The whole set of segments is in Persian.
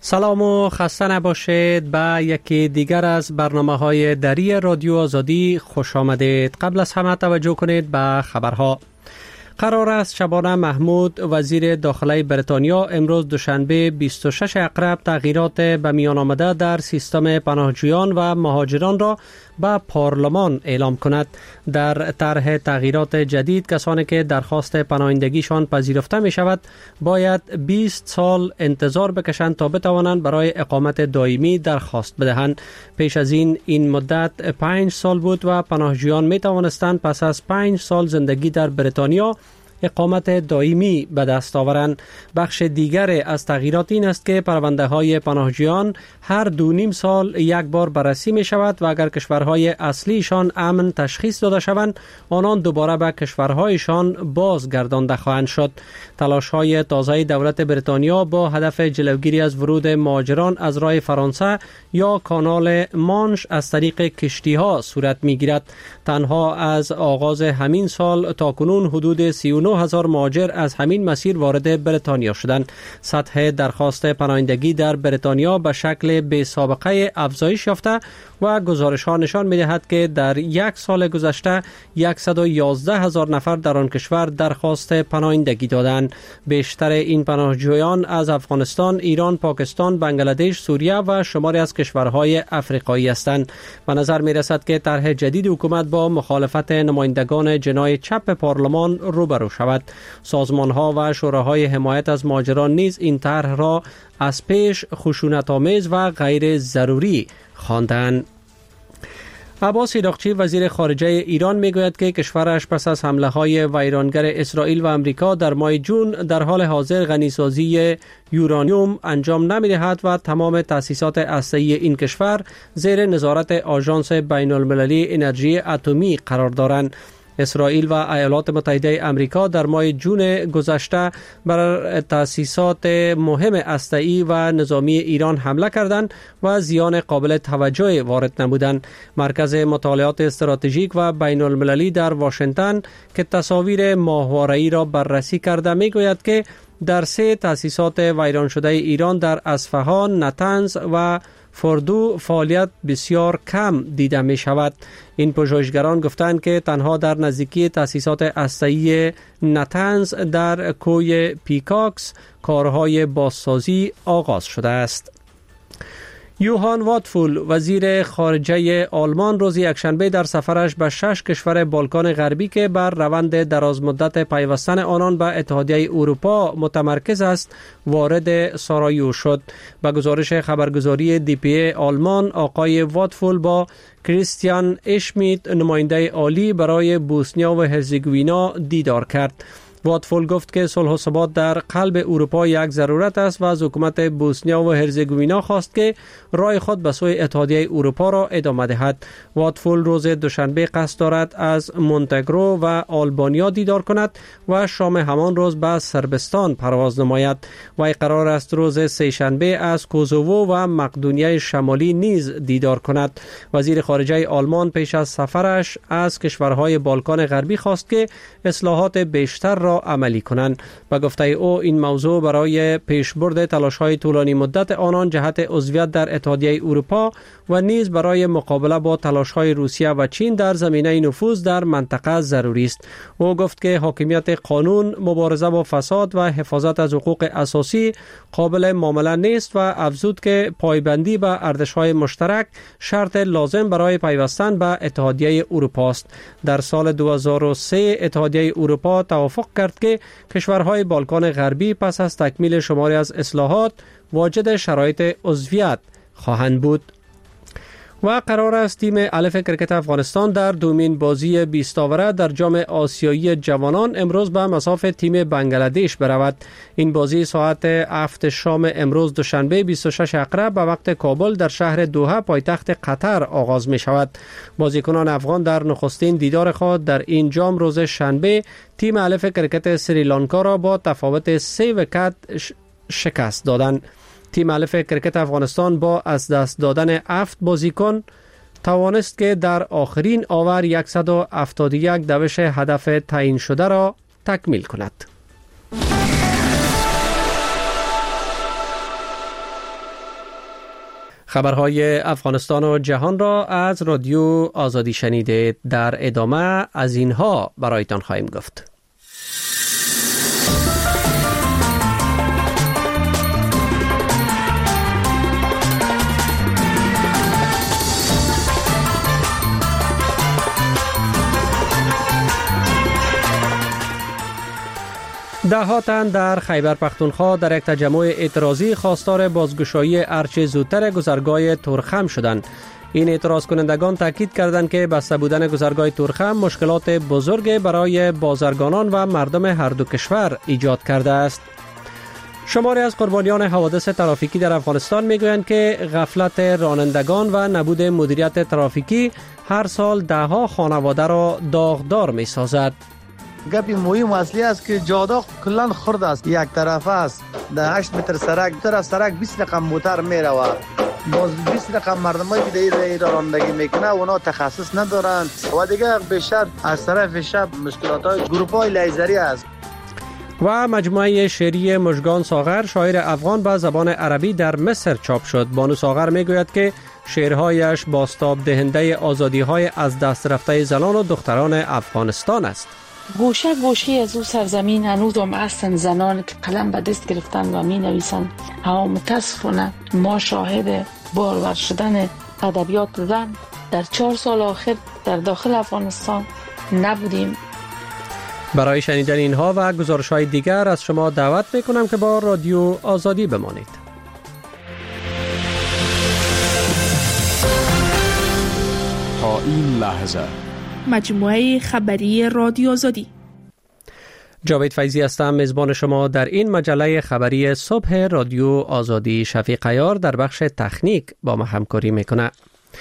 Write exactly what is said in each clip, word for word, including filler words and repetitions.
سلام و خسته نباشید به یکی دیگر از برنامه‌های دری رادیو آزادی خوش آمدید. قبل از همه توجه کنید به خبرها. قرار است شبانه محمود وزیر داخلی بریتانیا امروز دوشنبه بیست و شش اکتبر تغییرات به میان آمده در سیستم پناهجویان و مهاجران را به پارلمان اعلام کند. در طرح تغییرات جدید کسانی که درخواست پناهندگیشان پذیرفته می شود باید بیست سال انتظار بکشند تا بتوانند برای اقامت دائمی درخواست بدهند. پیش از این این مدت پنج سال بود و پناهجویان می توانستند پس از پنج سال زندگی در بریتانیا اقامت دائمی به دست آورند. بخش دیگر از تغییرات این است که پرونده های پناهجویان هر دو نیم سال یک بار بررسی می شود و اگر کشورهای اصلیشان امن تشخیص داده شوند آنان دوباره به کشورهایشان بازگردانده خواهند شد. تلاش های تازه دولت بریتانیا با هدف جلوگیری از ورود مهاجران از راه فرانسه یا کانال مانش از طریق کشتی ها صورت می گیرد. تنها از آغاز همین سال تا کنون حدود سی و نه هزار مهاجر از همین مسیر وارد بریتانیا شدند. سطح درخواست پناهندگی در بریتانیا به شکل بی سابقه افزایش یافته و گزارش ها نشان می دهد که در یک سال گذشته صد و یازده هزار نفر در آن کشور درخواست پناهندگی دادند. بیشتر این پناهجویان از افغانستان، ایران، پاکستان، بنگلادش، سوریه و شماری از کشورهای افریقایی هستند. به نظر می رسد که طرح جدید حکومت با مخالفت نمایندگان جناح چپ پارلمان روبرو شود. سازمان ها و شوراهای حمایت از مهاجران نیز این طرح را از پیش خشونت‌آمیز و غیر ضروری خواندند. عباس ایراقچی وزیر خارجه ایران میگوید که کشورش پس از حمله های ویرانگر اسرائیل و امریکا در ماه جون در حال حاضر غنیسازی یورانیوم انجام نمی‌دهد و تمام تأسیسات هسته‌ای این کشور زیر نظارت آژانس بین المللی انرژی اتمی قرار دارند. اسرائیل و ایالات متحده امریکا در ماه جون گذشته بر تأسیسات مهم هسته‌ای و نظامی ایران حمله کردند و زیان قابل توجه وارد نمودند. مرکز مطالعات استراتژیک و بین المللی در واشنگتن که تصاویر ماهواره‌ای را بررسی کرده میگوید که در سه تأسیسات ویران شده ایران در اصفهان، نطنز و فردو فعالیت بسیار کم دیده می شود. این پژوهشگران گفتند که تنها در نزدیکی تأسیسات هسته‌ای نطنز در کوی پیکاکس کارهای بازسازی آغاز شده است. یوهان واتفول وزیر خارجه آلمان روز یکشنبه در سفرش به شش کشور بالکان غربی که بر روند درازمدت پیوستن آنان به اتحادیه اروپا متمرکز است وارد سارایو شد. به گزارش خبرگزاری دی پی ای آلمان آقای واتفول با کریستیان اشمیت نماینده عالی برای بوسنیا و هرزگوینا دیدار کرد. واتفول گفت که صلح و ثبات در قلب اروپا یک ضرورت است و از حکومت بوسنیا و هرزگوینا خواست که راه خود به سوی اتحادیه اروپا را ادامه دهد. واتفول روز دوشنبه قصد دارد از مونتگرو و آلبانیا دیدار کند و شام همان روز به صربستان پرواز نماید. وی قرار است روز سه‌شنبه از کوزوو و مقدونیه شمالی نیز دیدار کند. وزیر خارجه آلمان پیش از سفرش از کشورهای بالکان غربی خواست که اصلاحات بیشتر را عملی کنند. و گفته او این موضوع برای پیشبرد تلاش‌های طولانی مدت آنان جهت عضویت در اتحادیه اروپا و نیز برای مقابله با تلاش‌های روسیه و چین در زمینه نفوذ در منطقه ضروری است. او گفت که حاکمیت قانون، مبارزه با فساد و حفاظت از حقوق اساسی قابل معامله نیست و افزود که پایبندی به ارزش‌های مشترک شرط لازم برای پیوستن به اتحادیه اروپا است. در سال دو هزار و سه اتحادیه اروپا توافق کرد که کشورهای بالکان غربی پس از تکمیل شماری از اصلاحات واجد شرایط عضویت خواهند بود. و قرار است تیم الف کرکت افغانستان در دومین بازی بیست آوره در جام آسیایی جوانان امروز به مصاف تیم بنگلادش برود. این بازی ساعت هفت شام امروز دوشنبه بیست و شش اکتبر به وقت کابل در شهر دوحه پایتخت قطر آغاز می شود. بازیکنان افغان در نخستین دیدار خود در این جام روز شنبه تیم الف کرکت سریلانکا را با تفاوت سه ویکت شکست دادند. تیم الف کرکت افغانستان با از دست دادن هفت بازیکن توانست که در آخرین آور صد و هفتاد و یک دوش هدف تعیین شده را تکمیل کند. خبرهای افغانستان و جهان را از رادیو آزادی شنیدید. در ادامه از اینها برایتان خواهیم گفت. ده ها تن در خیبر پختونخوا در یک تجمع اعتراضی خواستار بازگشایی ارچه زودتر گذرگاه تورخم شدند. این اعتراض کنندگان تاکید کردند که بسته بودن گذرگاه تورخم مشکلات بزرگ برای بازرگانان و مردم هر دو کشور ایجاد کرده است. شماری از قربانیان حوادث ترافیکی در افغانستان میگویند که غفلت رانندگان و نبود مدیریت ترافیکی هر سال ده ها خانواده را داغدار می سازد. گپی مهم اصلی است که جاده کلان خرد است، یک طرف است، در هشت متر سرک طرف سرک بیست رقم موتر میره و باز بیست رقم مردمایی که در این رانندگی میکنه اونا تخصص ندارند و دیگه بیشتر از طرف شب مشکلات های گروپ های لیزری است. و مجموعه شعری مژگان ساغر شاعر افغان به زبان عربی در مصر چاپ شد. بانو ساغر میگوید که شعرهایش بازتاب دهنده آزادی های از دست رفته زنان و دختران افغانستان است. گوشه گوشه از او سرزمین هنوز هم هستند زنان که قلم به دست گرفتن و می نویسند. اما متاسفانه ما شاهد بارور شدن ادبیات زن در چهار سال آخر در داخل افغانستان نبودیم. برای شنیدن اینها و گزارش های دیگر از شما دعوت میکنم که با رادیو آزادی بمانید. تا این لحظه مجموعه خبری رادیو آزادی. جاوید فیضی هستم، میزبان شما در این مجله خبری صبح رادیو آزادی. شفیق عیار در بخش تکنیک با ما همکاری میکنه.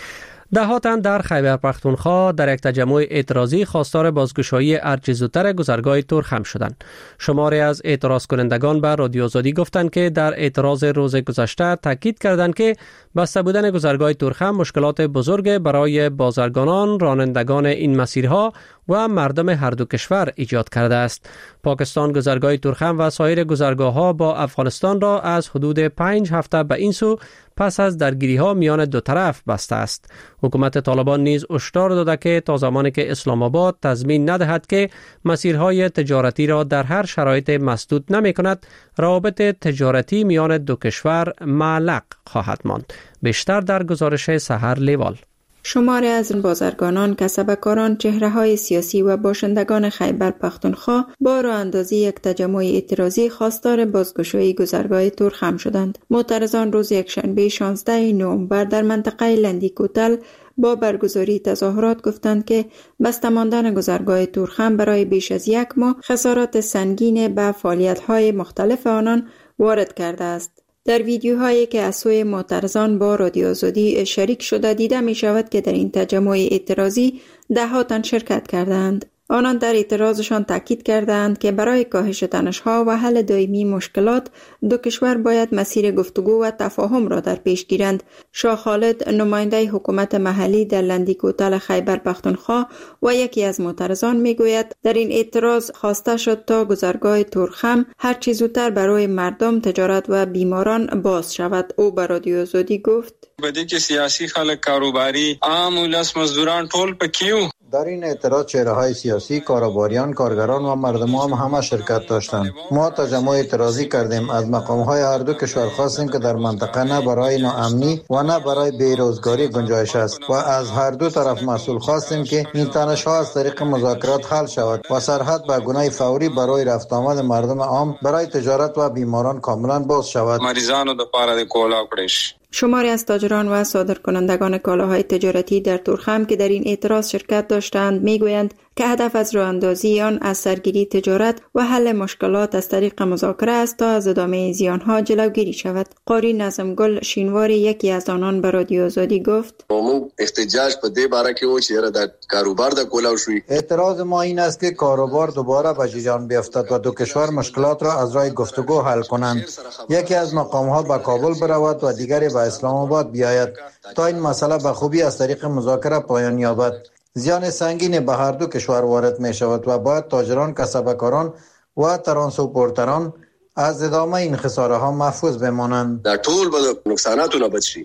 ده ها تن در خیبر پختونخوا در یک تجمع اعتراضی خواستار بازگشایی ارچه زودتر گذرگاه تورخم شدند. شماری از اعتراض کنندگان به رادیو آزادی گفتند که در اعتراض روز گذشته تاکید کردند که بسته بودن گذرگاه تورخم مشکلات بزرگ برای بازرگانان، رانندگان این مسیرها و مردم هر دو کشور ایجاد کرده است. پاکستان گذرگاه تورخم و سایر گذرگاه‌ها با افغانستان را از حدود پنج هفته به این سو پس از درگیری‌ها میان دو طرف بسته است. حکومت طالبان نیز هشدار داده که تا زمانی که اسلام آباد تضمین ندهد که مسیرهای تجارتی را در هر شرایط مسدود نمی‌کند، روابط تجارتی میان دو کشور معلق خواهد ماند. بیشتر در گزارش سحر لیوال. شماری از بازرگانان، کسبکاران، چهره‌های سیاسی و باشندگان خیبر پختونخوا با راه اندازی یک تجمع اعتراضی خواستار بازگشایی گذرگاه تورخم شدند. معترضان روز یکشنبه شانزده نوامبر در منطقه لندی کوتل با برگزاری تظاهرات گفتند که بسته ماندن گذرگاه تورخم برای بیش از یک ماه خسارات سنگین به فعالیت‌های مختلف آنان وارد کرده است. در ویدیوهایی که از سوی معترضان با رادیو آزادی شریک شده دیده می شود که در این تجمع اعتراضی ده ها تن شرکت کردند. آنان در اعتراضشان تاکید کردند که برای کاهش تنش‌ها و حل دائمی مشکلات دو کشور باید مسیر گفتگو و تفاهم را در پیش گیرند. شاه خالد، نماینده حکومت محلی در لندی کوتل خیبر پختونخوا و یکی از معترضان میگوید در این اعتراض خواسته شد تا گذرگاه تورخم هر چه زودتر برای مردم، تجارت و بیماران باز شود. او به رادیو آزادی گفت: بدی که سیاسی خلک، کاروباری، عام ولس، مزدوران ټول پکیو. در این اعتراض چهره‌های سیاسی، کاروباریان، کارگران و مردم هم همه شرکت داشتند. ما تجمع اعتراضی کردیم. از مقام‌های هر دو کشور خواستیم که در منطقه نه برای ناامنی و نه برای بیروزگاری گنجایش است و از هر دو طرف مسئول خواستیم که این تنش‌ها از طریق مذاکرات حل شود و سرحد به گونه فوری برای رفت آمد مردم عام برای تجارت و بیماران کاملا باز شود. مریضانو د پاره د کولا کړش. شماری از تاجران و صادرکنندگان کالاهای تجارتی در تورخم که در این اعتراض شرکت داشتند میگویند که هدف از راه اندازی آن از سرگیری تجارت و حل مشکلات از طریق مذاکره است تا از ادامه زیانها جلوگیری شود. قاری نظمگل شینواری یکی از آنان به رادیو آزادی گفت: احتجاج په دې باره کې و چې د کاروبار د کولاو شوی. اعتراض ما این است که کاروبار دوباره به جریان بیفتد و دو کشور مشکلات را از راه گفتگو حل کنند. یکی از مقام‌ها به کابل برود و دیگری به اسلام آباد بیاید تا این مسئله به خوبی از طریق مذاکره پایان یابد. زیان سنگین به هر دو کشور وارد می شود و باید تاجران، کسبکاران و ترانسپورتران از ادامه این خساره ها محفوظ بمانند. در طول به نقصاناتو نه بچی.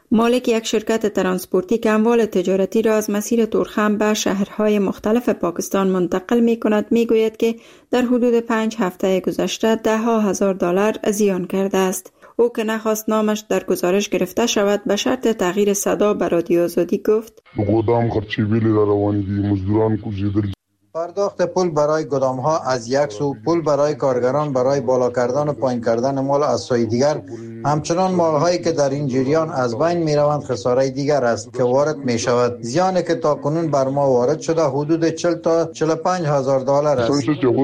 مالک یک شرکت ترانسپورتی که اموال تجارتی را از مسیر تورخم به شهرهای مختلف پاکستان منتقل می کند می گوید که در حدود پنج هفته گذشته ده ها هزار دلار زیان کرده است. او که نخواست نامش در گزارش گرفته شود به شرط تغییر صدا به رادیو آزادی گفت گودام خرچی بیلی در روانگی مزدوران کوزیدل. پرداخت پول برای گدام ها از یک سو، پول برای کارگران برای بالا کردن و پایین کردن مال از سوی دیگر، همچنان مال هایی که در این جریان از بین می روند خساره دیگر است که وارد می شود. زیانی که تا کنون بر ما وارد شده حدود چهل تا چهل و پنج هزار دلار است.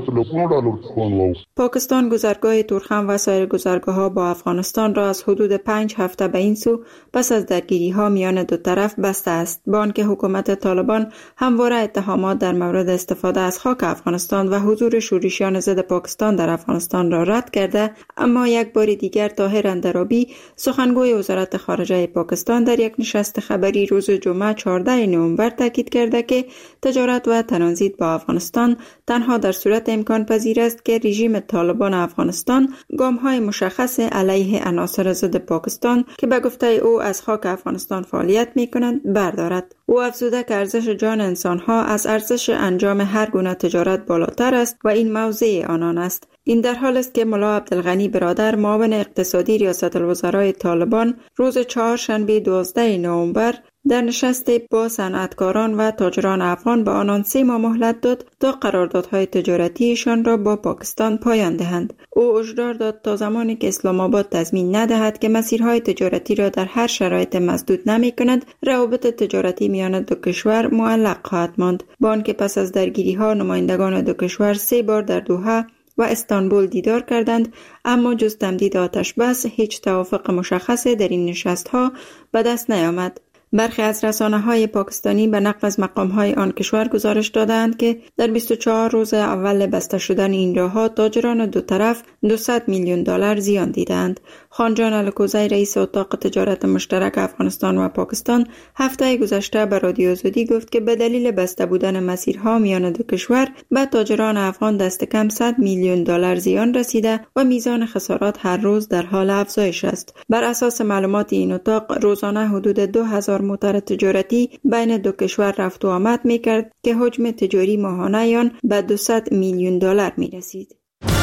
پاکستان گذرگاه تورخم و سایر گذرگاه ها با افغانستان را از حدود پنج هفته به این سو پس از درگیری ها میان دو طرف بسته است. با آنکه حکومت طالبان همواره اتهامات در مورد استفاده از خاک افغانستان و حضور شورشیان ضد پاکستان در افغانستان را رد کرده، اما یک بار دیگر طاهر اندرابی سخنگوی وزارت خارجه پاکستان در یک نشست خبری روز جمعه چهاردهم نوامبر تاکید کرده که تجارت و ترانزیت با افغانستان تنها در صورت امکان پذیر است که رژیم طالبان افغانستان گام‌های مشخص علیه عناصر ضد پاکستان که به گفته او از خاک افغانستان فعالیت می‌کنند بردارد. او افزوده که ارزش جان انسان‌ها از ارزش انجام هر گونه تجارت بالاتر است و این موضع آنان است. این در حال است که ملا عبدالغنی برادر معاون اقتصادی ریاست الوزرای طالبان روز چهارشنبه دوازدهم نوامبر در نشستی با صنعتکاران و تاجران افغان به آنان سه ماه مهلت داد تا قراردادهای تجارتیشان را با پاکستان پایان دهند. او هشدار داد تا زمانی که اسلام آباد تضمین ندهد که مسیرهای تجارتی را در هر شرایط مسدود نمی کند، روابط تجارتی میان دو کشور معلق خواهد ماند. با آنکه پس از درگیری ها نمایندگان دو کشور سه بار در دوحه و استانبول دیدار کردند، اما جز تمدید آتش بس هیچ توافق مشخصی در این نشست ها به دست نیامد. برخی از رسانه‌های پاکستانی به نقل از مقام‌های آن کشور گزارش دادند که در بیست و چهار روز اول بسته شدن این راه‌ها تاجران دو طرف دویست میلیون دلار زیان دیدند. خانجان الکوزی رئیس اتاق تجارت مشترک افغانستان و پاکستان هفته گذشته به رادیو آزادی گفت که به دلیل بسته بودن مسیرها میان دو کشور به تاجران افغان دست کم صد میلیون دلار زیان رسیده و میزان خسارات هر روز در حال افزایش است. بر اساس معلومات این اتاق روزانه حدود دو هزار موتر تجارتی بین دو کشور رفت و آمد می‌کرد که حجم تجاری ماهانه آن به دویست میلیون دلار می‌رسید.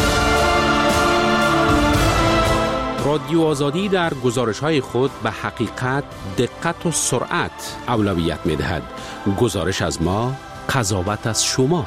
رادیو آزادی در گزارش‌های خود به حقیقت، دقت و سرعت اولویت می‌دهد. گزارش از ما، قضاوت از شما.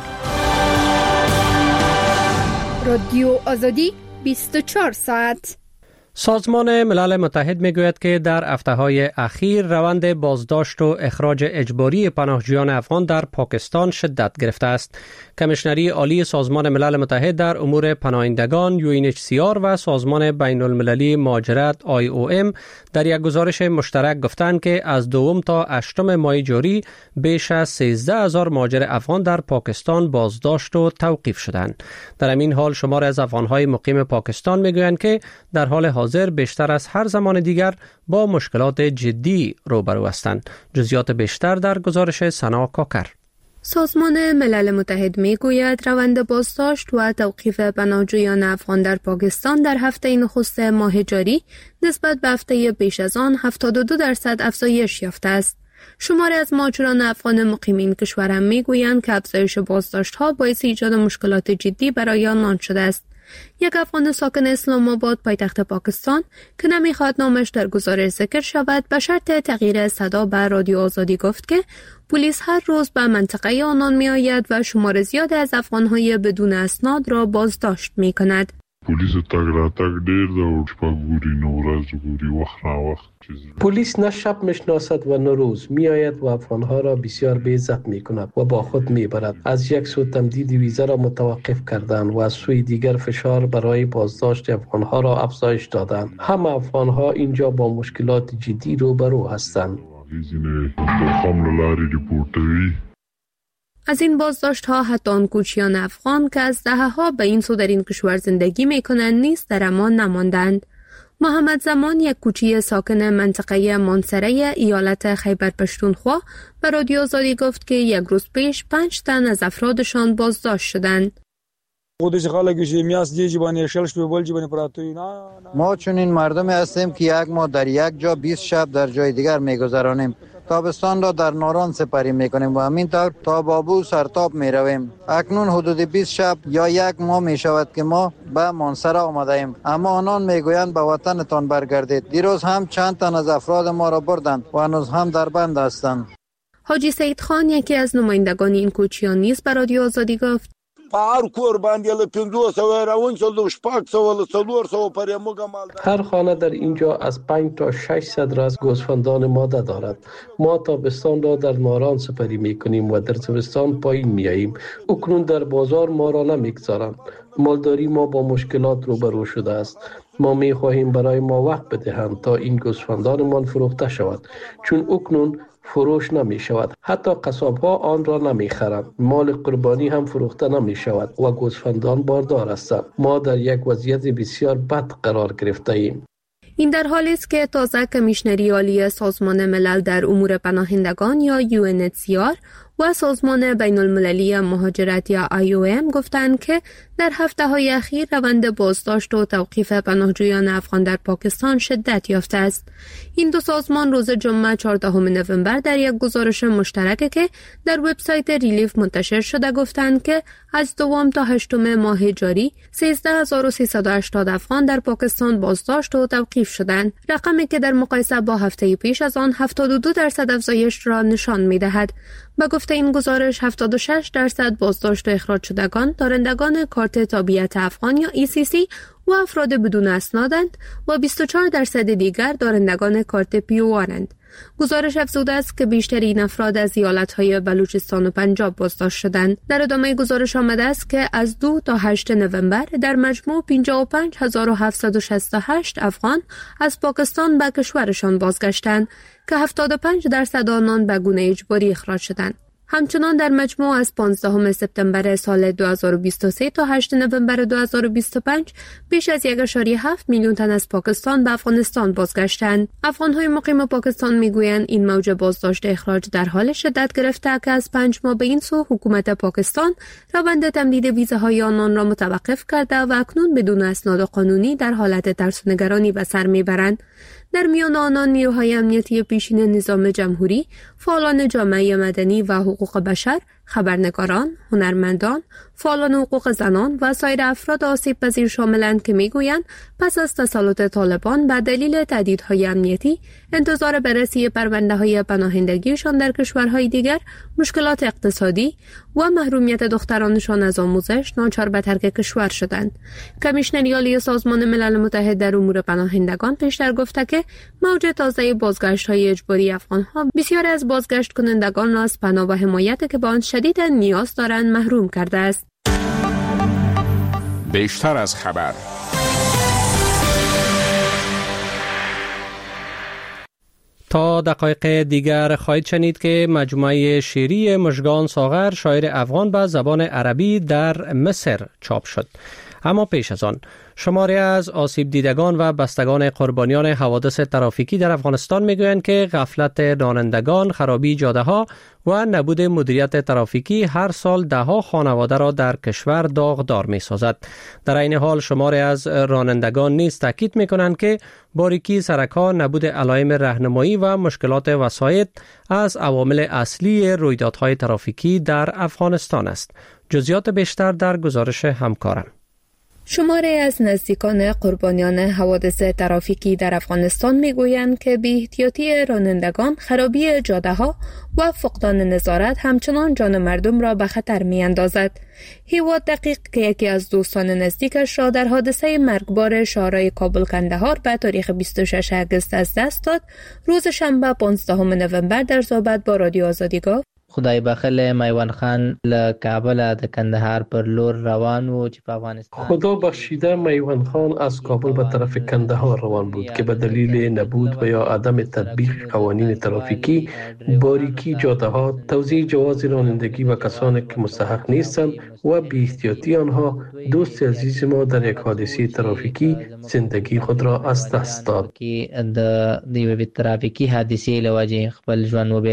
رادیو آزادی بیست و چهار ساعت. سازمان ملل متحد میگوید که در هفته‌های اخیر روند بازداشت و اخراج اجباری پناهجویان افغان در پاکستان شدت گرفته است. کمیشنری عالی سازمان ملل متحد در امور پناهندگان یو ان اچ سی آر و سازمان بین المللی مهاجرت آی او ام در یک گزارش مشترک گفتند که از دوم تا هشتم ماه جاری بیش از سیزده هزار مهاجر افغان در پاکستان بازداشت و توقیف شدند. در همین حال شمار از افغان‌های مقیم پاکستان میگویند که در حال حاضر بیشتر از هر زمان دیگر با مشکلات جدی روبرو هستند. جزئیات بیشتر در گزارش سنا کاکر. سازمان ملل متحد میگوید روند بازداشت و توقیف پناهجویان افغان در پاکستان در هفته نخست ماه جاری نسبت به هفته پیش از آن هفتاد و دو درصد افزایش یافته است. شماری از مهاجران افغان مقیم این کشور هم میگویند که افزایش بازداشت‌ها باعث ایجاد مشکلات جدی برای آنان شده است. یک افغان ساکن اسلام آباد پایتخت پاکستان که نمیخواد نامش در گزارش ذکر شود به شرط تغییر صدا به رادیو آزادی گفت که پلیس هر روز به منطقه آنان می آید و شمار زیاد از افغان‌های بدون اسناد را بازداشت می کند. پلیس تگ را تگ دیر دا و شپاگوری نورز گوری وقت را وقت چیز. پلیس نه شب میشناسد و نه روز می آید و افغانها را بسیار بی‌عزت می کند و با خود می برد. از یک سو تمدید ویزا را متوقف کردند و از سوی دیگر فشار برای بازداشت افغانها را افزایش دادند. همه افغانها اینجا با مشکلات جدی روبرو هستند. از این بازداشت ها حتی آن کوچیان افغان که از دهه ها به این سو در این کشور زندگی می کنند نیز در امان نماندند. محمد زمان یک کوچی ساکن منطقه مانسره ایالت خیبر پشتونخوا به رادیو آزادی گفت که یک روز پیش پنج تن از افرادشان بازداشت شدند. خودش خالقش میاس جیجی بانی شلش به بولجی بانی پراتوی نه ما چون این مردمی هستیم که یک ما در یک جا بیست شب در جای دیگر میگذرانیم. تابستان را در ناران سپری میکنیم و همینطور تا بابو سرتاب میرویم. اکنون حدود بیست شب یا یک ماه میشود که ما به مانسره آمده ایم، اما آنان میگویند به وطنتان برگردید. دیروز هم چند تن از افراد ما را بردند و هنوز هم در بند هستند. حاجی سید خان یکی از نمایندگان این کوچیان نیز به رادیو آزادی گفت هر خانه در اینجا از پنج تا ششصد راس گوسفندان ماده دارد. ما تابستان را در ناران سپری میکنیم و در زمستان پایین میاییم. اکنون در بازار ما را نمیگذارند. مالداری ما با مشکلات روبرو شده است. ما میخواهیم برای ما وقت بدهند تا این گوسفندانمان فروخته شود، چون اکنون فروش نمی شود. حتی قصاب ها آن را نمی خرند. مال قربانی هم فروخته نمی شود و گوسفندان باردار هستند. ما در یک وضعیت بسیار بد قرار گرفته ایم. این در حالی است که تازه کمیشنری عالی سازمان ملل در امور پناهندگان یا یو ان اچ سی آر و سازمان بین المللی مهاجرت یا آی او ام گفتند که در هفته های اخیر روند بازداشت و توقیف پناهجویان افغان در پاکستان شدت یافته است. این دو سازمان روز جمعه چهاردهم نوامبر در یک گزارش مشترک که در وبسایت ریلیف منتشر شده گفتند که از دوم تا هشتم ماه جاری سیزده هزار و سیصد و هشتاد افغان در پاکستان بازداشت و توقیف شدند، رقمی که در مقایسه با هفته پیش از آن هفتاد و دو درصد افزایش را نشان می‌دهد. با گفته این گزارش هفتاد و شش درصد بازداشت و اخراج شدگان دارندگان کارت تابعیت افغان یا ای سی سی و افراد بدون اسنادند و بیست و چهار درصد دیگر دارندگان کارت پی او آرند. گزارش افزوده است که بیشترین افراد از ایالت‌های بلوچستان و پنجاب بازداشت شدند. در ادامه گزارش آمده است که از دو تا هشت نوامبر در مجموع پنجاه و پنج هزار و هفتصد و شصت و هشت افغان از پاکستان به کشورشان بازگشتند که هفتاد و پنج درصد آنان به گونه اجباری اخراج شدند. همچنان در مجموع از پانزدهم سپتامبر سال دو هزار و بیست و سه تا هشتم نوامبر دو هزار و بیست و پنج بیش از یک ممیز هفت میلیون تن از پاکستان به افغانستان بازگشتند. افغان‌های مقیم پاکستان میگویند این موج بازداشت اخراج در حال شدت گرفته که از پنج ماه به این سو حکومت پاکستان روند تمدید ویزاهای آنان را متوقف کرده و اکنون بدون اسناد قانونی در حالت ترس و نگرانی به سر میبرند. در میان آنان نیروهای امنیتی پیشین نظام جمهوری، فعالان جامعه مدنی و حقوق بشر، خبرنگاران، هنرمندان، فعالان حقوق زنان و سایر افراد آسیب پذیر شاملند که میگویند پس از تسلط طالبان به دلیل تهدیدهای امنیتی، انتظار بررسی پرونده‌های پناهندگیشان در کشورهای دیگر، مشکلات اقتصادی و محرومیت دخترانشان از آموزش ناچار به ترک کشور شدند. کمیشنری عالی سازمان ملل متحد در امور پناهندگان پیشتر گفته که موج تازه بازگشت‌های اجباری افغان‌ها بسیاری از بازگشت کنندگان را از پناه و حمایت که به آن شدید نیاز دارند محروم کرده است. بیشتر از خبر. تا دقایق دیگر خواهید شنید که مجموعه شعری مژگان ساغر شاعر افغان به زبان عربی در مصر چاپ شد. اما پیش از آن شماری از آسیب دیدگان و بستگان قربانیان حوادث ترافیکی در افغانستان میگویند که غفلت رانندگان، خرابی جاده‌ها و نبود مدیریت ترافیکی هر سال ده‌ها خانواده را در کشور داغدار می‌سازد. در این حال شماری از رانندگان نیز تاکید می‌کنند که باریکی سرک‌ها، نبود علائم راهنمایی و مشکلات وسایط از عوامل اصلی رویدادهای ترافیکی در افغانستان است. جزئیات بیشتر در گزارش همکارم. شماری از نزدیکان قربانیان حوادث ترافیکی در افغانستان میگویند که بی‌احتیاطی رانندگان، خرابی جاده‌ها و فقدان نظارت همچنان جان مردم را به خطر می‌اندازد. هیواد دقیق که یکی از دوستان نزدیکش را در حادثه مرگبار شهرهای کابل کندهار به تاریخ بیست و ششم اگست از دست داد، روز شنبه پانزدهم نوامبر در صحبت با رادیو آزادی گفت: خدای بخله میوان خان له کابل د کندهار پر لور روان و چې په افغانستان خدا بخشیده میوان خان از کابل به طرف کندهار روان بود که به دلیل نبود و یا عدم تطبیق قوانین ترافیکی، باریکی جاده ها، توزیع جواز رانندگی و کسانی که مستحق نیستند و بی احتیاطی آنها دوست عزیز ما در یک حادثه ترافیکی زندگی خود را از دست داد. د د ترافیکی حادثه لوجه خپل ژوند وبېله.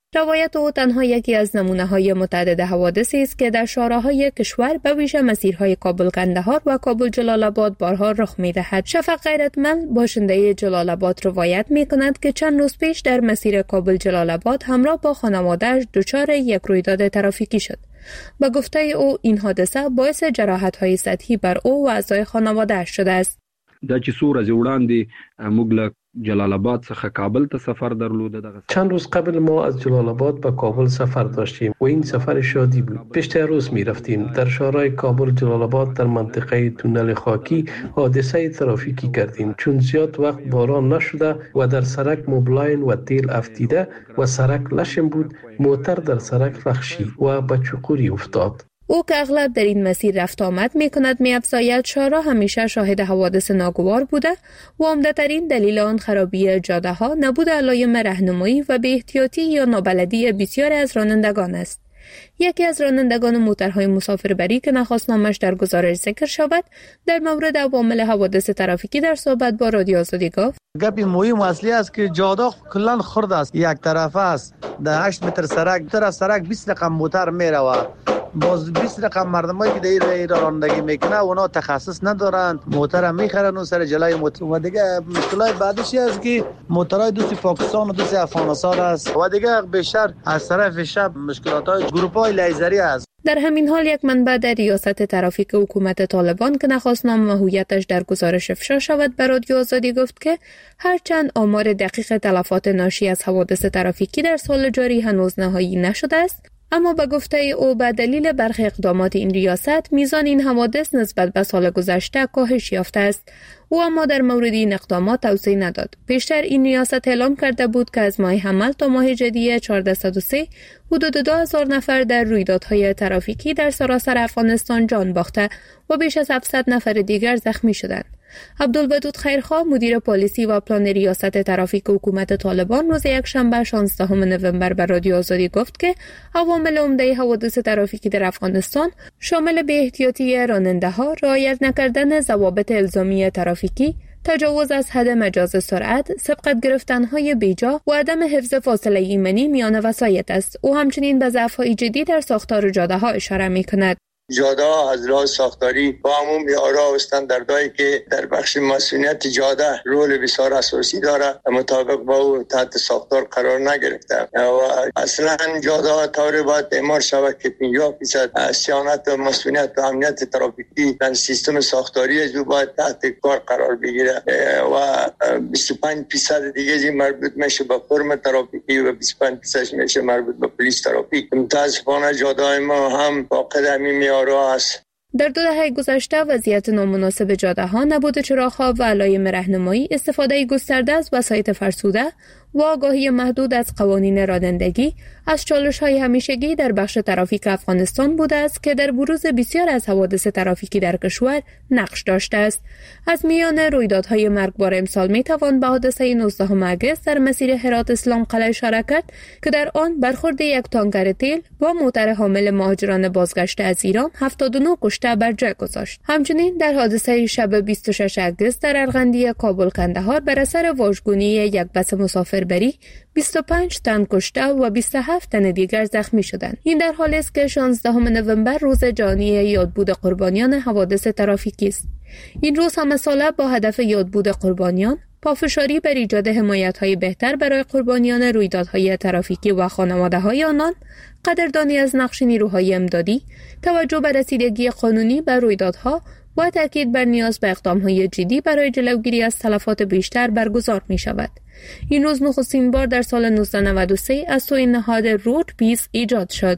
روایت او تنها یکی از نمونه‌های متعدد حوادثی است که در شاهراهای کشور به ویژه مسیرهای کابل قندهار و کابل جلال آباد بارها رخ می‌دهد. شفق غیرتمند باشنده جلال آباد روایت می‌کند که چند روز پیش در مسیر کابل جلال آباد همراه با خانواده‌اش دچار یک رویداد ترافیکی شد. به گفته او این حادثه باعث جراحت‌های سطحی بر او و اعضای خانواده‌اش شده است. دا چې څو ورځې وړاندې موږ له جلال آباد څخه کابل ته سفر درلوده. دغه چند روز قبل ما از جلال آباد به کابل سفر داشتیم و این سفر شادی بود. پیشتر روز می رفتیم در شهرهای کابل جلال آباد در منطقه تونل خاکی حادثه ترافیکی کردیم چون زیاد وقت باران نشده و در سرک موبلاین و تیل افتیده و سرک لشم بود. موتر در سرک رخشید و به چقوری افتاد. او که اغلب در این مسیر رفت آمد می کند می افزاید شهرها همیشه شاهد حوادث ناگوار بوده و عمده‌ترین دلیل آن خرابی جاده ها، نبود علائم راهنمایی و بی احتیاطی یا نابلدی بسیاری از رانندگان است. یکی از رانندگان موترهای مسافربری که نخواست نامش در گزارش ذکر شود در مورد عوامل حوادث ترافیکی در صحبت با رادیو آزادی گفت: گپی مهم اصلی است که جاده کلا خرد است، یک طرف است، در هشت متر سرک طرف سرک بیست رقم موتر میره، باز بیست رقم مردمایی که در این رانندگی میکنه اونا تخصص ندارند، موتر میخرن و سر جلای موتر. و دیگه مشکلات بعدش است که موترهای دوستی پاکستان و دوستی افغانستان است و دیگه بیشتر از طرف شب مشکلات‌های گروپ‌های لیزری است. در همین حال یک منبع در ریاست ترافیک حکومت طالبان که نخواست نام و هویتش در گزارش افشا شود به رادیو آزادی گفت که هرچند آمار دقیق تلفات ناشی از حوادث ترافیکی در سال جاری هنوز نهایی نشده است، اما به گفته او به دلیل برخی اقدامات این ریاست میزان این حوادث نسبت به سال گذشته کاهش یافته است. او اما در مورد این اقدامات توضیح نداد. پیشتر این ریاست اعلام کرده بود که از ماه حمل تا ماه ژوئیه چهارصد و سه حدود دو هزار نفر در رویدادهای ترافیکی در سراسر افغانستان جان باخته و بیش از هفتصد نفر دیگر زخمی شدند. عبدالودود خیرخواه مدیر پالیسی و پلان ریاست ترافیک حکومت طالبان روز یکشنبه شانزدهم نوامبر به رادیو آزادی گفت که عوامل عمده حوادث ترافیکی در افغانستان شامل بی احتیاطی راننده ها، رعایت نکردن ضوابط الزامی ترافیکی، تجاوز از حد مجاز سرعت، سبقت گرفتن‌های بیجا و عدم حفظ فاصله ایمنی میان وسایط است. او همچنین به ضعف‌های جدی در ساختار جاده‌ها اشاره می‌کند. جاده ها از لحاظ ساختاری با عموم معیارها و استانداردهایی که در بخش مسئولیت جاده رول بسیار اساسی داره مطابق با او تحت ساختار قرار نگرفته و اصلا جاده ها طوری باید اعمار شود که پنجاه درصد صیانت و مسئولیت و امنیت ترافیکی در سیستم ساختاری از او باید تحت کار قرار بگیره و بیست و پنج درصد دیگه مربوط میشه به فرم ترافیکی و بیست و پنج درصد میشه مربوط به پلیس ترافیک. متاسفانه جاده های ما هم فاقد همین معیار است. در دو دهه گذشته وضعیت نامناسب جاده‌ها، نبود چراغ‌ها و علائم راهنمایی، استفاده گسترده از وسایط فرسوده و آگاهی محدود از قوانین رانندگی از چالش‌های همیشگی در بخش ترافیک افغانستان بوده است که در بروز بسیار از حوادث ترافیکی در کشور نقش داشته است. از میان رویدادهای مرگبار امسال می‌توان به حادثه نوزدهم اگست در مسیر هرات اسلام قلعه اشاره کرد که در آن برخورد یک تانکر تیل با موتر حامل مهاجران بازگشته از ایران هفتاد و نه کشته بر جای گذاشت. همچنین در حادثه شب بیست و شش اگست در ارغندی کابل قندهار بر اثر واژگونی یک بس مسافربری بیست و پنج تن کشته و بیست و هفت تن دیگر زخمی شدند. این در حالی است که شانزدهم نوامبر روز جهانی یادبود قربانیان حوادث ترافیکی است. این روز همه ساله با هدف یادبود قربانیان، پافشاری بر ایجاد حمایت‌های بهتر برای قربانیان رویدادهای ترافیکی و خانواده‌های آنان، قدردانی از نقش نیروهای امدادی، توجه به رسیدگی قانونی به رویدادها و تاکید بر نیاز به اقدام‌های جدی برای جلوگیری از تلفات بیشتر برگزار می‌شود. این روز نخستین بار در سال نوزده نود و سه از سوی نهاد رود پیس ایجاد شد.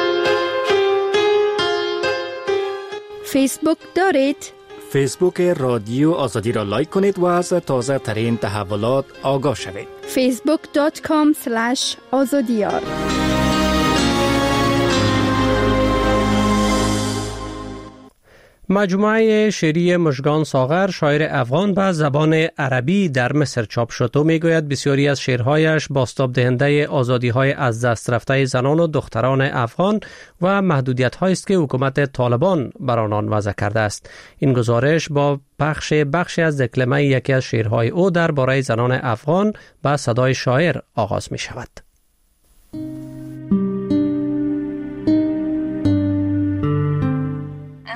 فیسبوک دارید؟ فیسبوک رادیو آزادی را لایک کنید و از تازه ترین تحولات آگاه شوید. فیسبوک دات کام اسلش آزادیار. مجموعه شعری مژگان ساغر شاعر افغان به زبان عربی در مصر چاپ شد و میگوید بسیاری از شعرهایش بازتاب دهنده آزادی‌های از دست رفته زنان و دختران افغان و محدودیت‌هایی است که حکومت طالبان بر آنان وضع کرده است. این گزارش با بخش بخشی از دکلمه یکی از شعرهای او درباره زنان افغان به صدای شاعر آغاز می شود.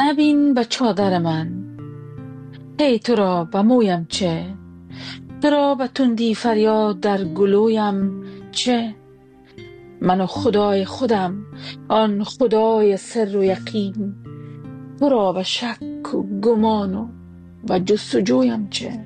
نبین به چادر من، هی تو را به مویم چه؟ تو را به تندی فریاد در گلویم چه؟ من و خدای خودم، آن خدای سر و یقین، تو را به شک و گمان و و جستجویم چه؟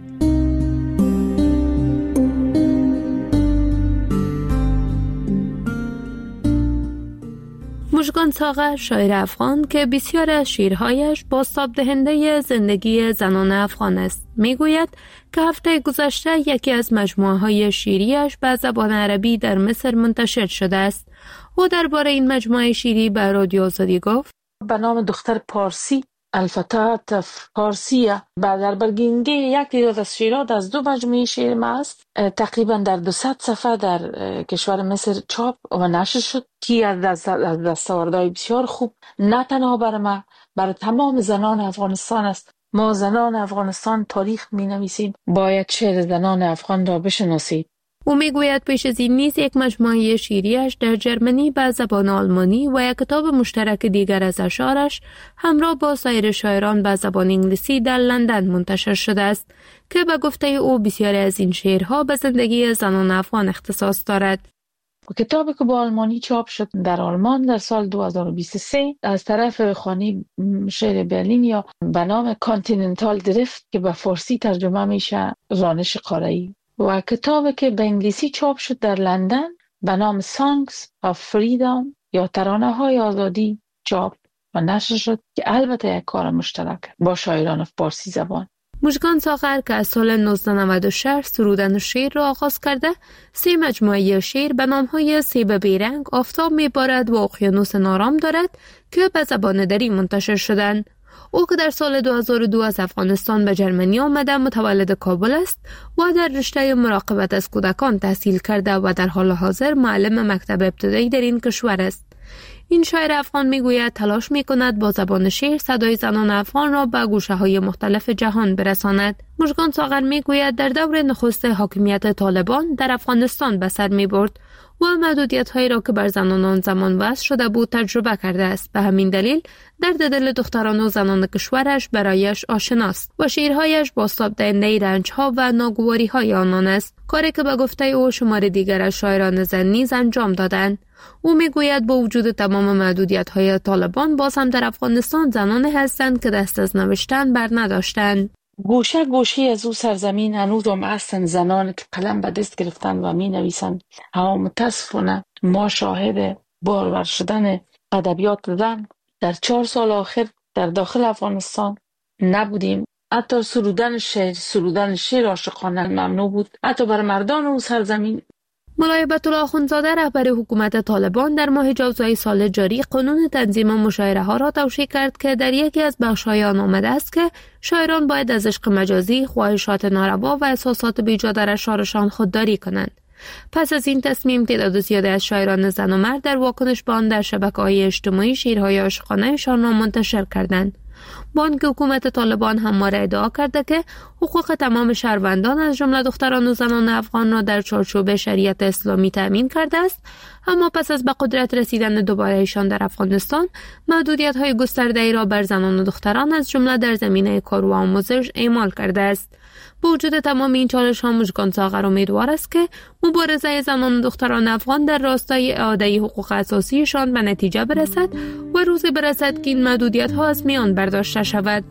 مژگان ساغر شاعر افغان که بسیار از شعرهایش بازتاب دهنده زندگی زنان افغان است میگوید که هفته گذشته یکی از مجموعه های شعریش به زبان عربی در مصر منتشر شده است. او درباره این مجموعه شعری به رادیو آزادی گفت به نام دختر پارسی، الفتات پارسیه، بعد در برگنگی یک تعداد از شعرات از دو مجموعه شعر ما است، تقریبا در دویست صفحه در کشور مصر چاپ و نشر شد که از دستاوردهای بسیار خوب نه تنها بر ما، بر تمام زنان افغانستان است. ما زنان افغانستان تاریخ می نویسیم، باید شعر زنان افغان را بشناسید. او میگوید پیش از این نیز یک مجموعه شعریش در جرمنی به زبان آلمانی و یک کتاب مشترک دیگر از اشعارش همراه با سایر شاعران به زبان انگلیسی در لندن منتشر شده است که به گفته او بسیاری از این شعرها به زندگی زنان افغان اختصاص دارد. کتابی که با آلمانی چاپ شد در آلمان در سال دو هزار و بیست و سه از طرف خانه شعر برلین یا به نام کانتیننتال درفت که به فارسی ترجمه میشه رانش قاره‌ای، و کتابی که به انگلیسی چاپ شد در لندن به نام Songs of Freedom یا ترانه های آزادی چاپ و نشر شد که البته یک کار مشترک با شاعران فارسی زبان. مژگان ساغر که از سال نوزده نود و شش سرودن شعر را آغاز کرده، سه مجموعه شعر به نامهای سیب بیرنگ، آفتاب میبارد و اقیانوس نارام دارد که به زبان دری منتشر شدند. او که در سال دو هزار و دو از افغانستان به جرمنی آمده متولد کابل است و در رشته مراقبت از کودکان تحصیل کرده و در حال حاضر معلم مکتب ابتدایی در این کشور است. این شاعر افغان میگوید تلاش میکند با زبان شعر صدای زنان افغان را به گوشه‌های مختلف جهان برساند. مژگان ساغر میگوید در دور نخست حاکمیت طالبان در افغانستان به سر میبرد و محدودیت‌هایی را که بر زنان آن زمان وضع شده بود تجربه کرده است. به همین دلیل درد دل دختران و زنان کشورش برایش آشناست و شعرهایش بازتاب دهنده رنج‌ها و ناگواری‌های آنان است، کاری که به گفته او شمار دیگر از شاعران زن نیز انجام دادند. او میگوید با وجود تمام محدودیت‌های طالبان باز هم در افغانستان زنانی هستند که دست از نوشتن بر نداشتند. گوشه گوشه از او سرزمین هنوز هم هستند زنان که قلم به دست گرفتن و می نویسند. اما متاسفانه ما شاهد بارور شدن ادبیات زن در چهار سال آخر در داخل افغانستان نبودیم. حتی سرودن شعر سرودن شعر عاشقانه ممنوع بود، حتی بر مردان او سرزمین. مولای بطول آخوندزاده رهبر حکومت طالبان در ماه جوزای سال جاری قانون تنظیم مشاعره ها را توشیح کرد که در یکی از بخش‌های آن آمده است که شاعران باید از عشق مجازی، خواهشات ناروا و احساسات بیجا در اشعارشان خودداری کنند. پس از این تصمیم تعداد زیادی از شاعران زن و مرد در واکنش به آن در شبکه‌های اجتماعی شعرهای عاشقانه‌شان را منتشر کردند. بانک حکومت طالبان همواره ادعا کرده که حقوق تمام شهروندان از جمله دختران و زنان افغان را در چارچوب شریعت اسلامی تأمین کرده است، اما پس از به قدرت رسیدن دوباره ایشان در افغانستان محدودیت‌های گسترده‌ای را بر زنان و دختران از جمله در زمینه کار و آموزش اعمال کرده است. با وجود تمام این چالش‌ها مژگان ساغر امیدوار است که مبارزه زنان و دختران افغان در راستای اعاده حقوق اساسیشان به نتیجه برسد و روزی برسد که این محدودیت‌ها از میان برداشته شود.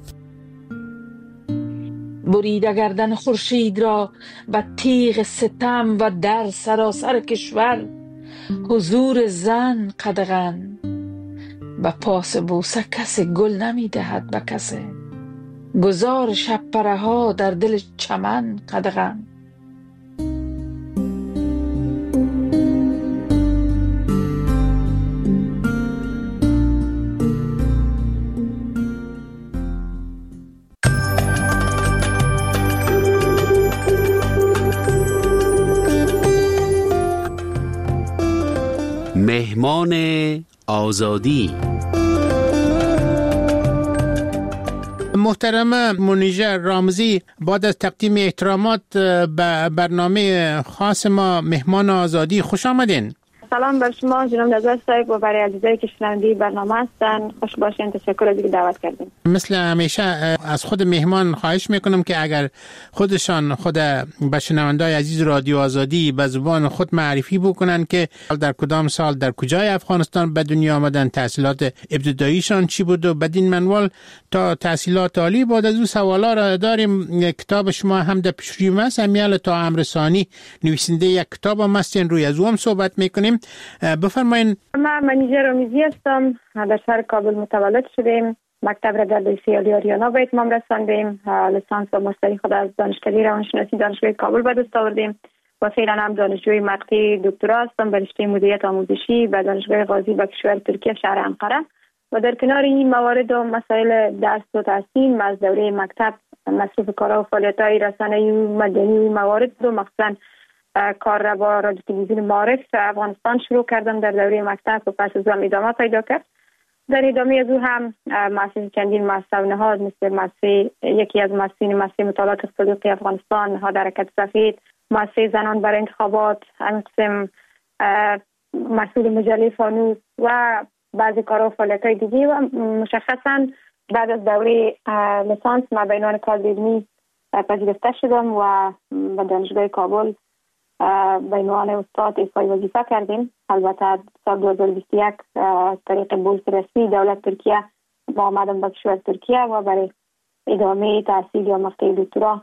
بریده گردن خورشید را و تیغ ستم و در سراسر کشور حضور زن قدغن، و پاس بوسه کسی گل نمی دهد به کسی، گذار شب پره ها در دل چمن قدغن. مهمان آزادی. محترم منیژه رامزی، بعد از تقدیم احترامات به برنامه خاص ما مهمان آزادی خوش آمدین. سلام بر شما جناب نظر صاحب و برای عزیزایی که شنونده برنامه هستن. خوش باشین. تشکر از اینکه دعوت کردین. مثل همیشه از خود مهمان خواهش میکنم که اگر خودشان خود به شنونده‌های عزیز رادیو آزادی به زبان خود معرفی بکنن که در کدام سال در کجای افغانستان به دنیا آمدن، تحصیلات ابتداییشان چی بود و بدین منوال تا تحصیلات عالی. بعد از او سوالا را داریم. کتاب شما هم در پیشروی است، امیال تا امرسانی نویسنده یک کتاب هم هستین، روی از او هم صحبت میکنیم. بفرمایین. من منیژر آمیزی هستم، در شهر کابل متولد شدیم. مکتب را در لیسه آریانا به اتمام رساندیم. لیسانس و ماستری خود از دانشکده روانشناسی دانشگاه کابل به دست آوردیم و فعلا هم دانشجوی مقطع دکترا هستم به رشته مدیریت آموزشی به دانشگاه غازی به کشور ترکیه شهر انقره. و در کنار این موارد و مسائل درس و تحصیل از دوره مکتب مصروف کارها و فعالیت‌های رسانه‌ای و مدنی و موارد و مخصوصاً کار را با رادیو تلویزیون معارف افغانستان شروع کردم در دوره مکتب و پس از آن ادامه پیدا کرد. در ادامه از او هم مؤسسه چندین مؤسسه و نهاد مثل مؤسسه یکی از مؤسسین مؤسسه مطالعات اقتصادی افغانستان، نهاد حرکت سفید، مؤسسه زنان برای انتخابات، همین قسم مسئول مجله فانوس و بعضی کارها و فعالیت‌های دیگه. و مشخصاً بعد از دوره لیسانس ما به عنوان کادر علمی پذیرفته شدم و به دانشگاه کابل به عنوان استاد ایفای وظیفه کردیم. البته سال دو هزار و بیست و یک از طریق بورس رسمی دولت ترکیه ما آمدم به کشور ترکیه و برای ادامه تحصیل یا مقطع دکترا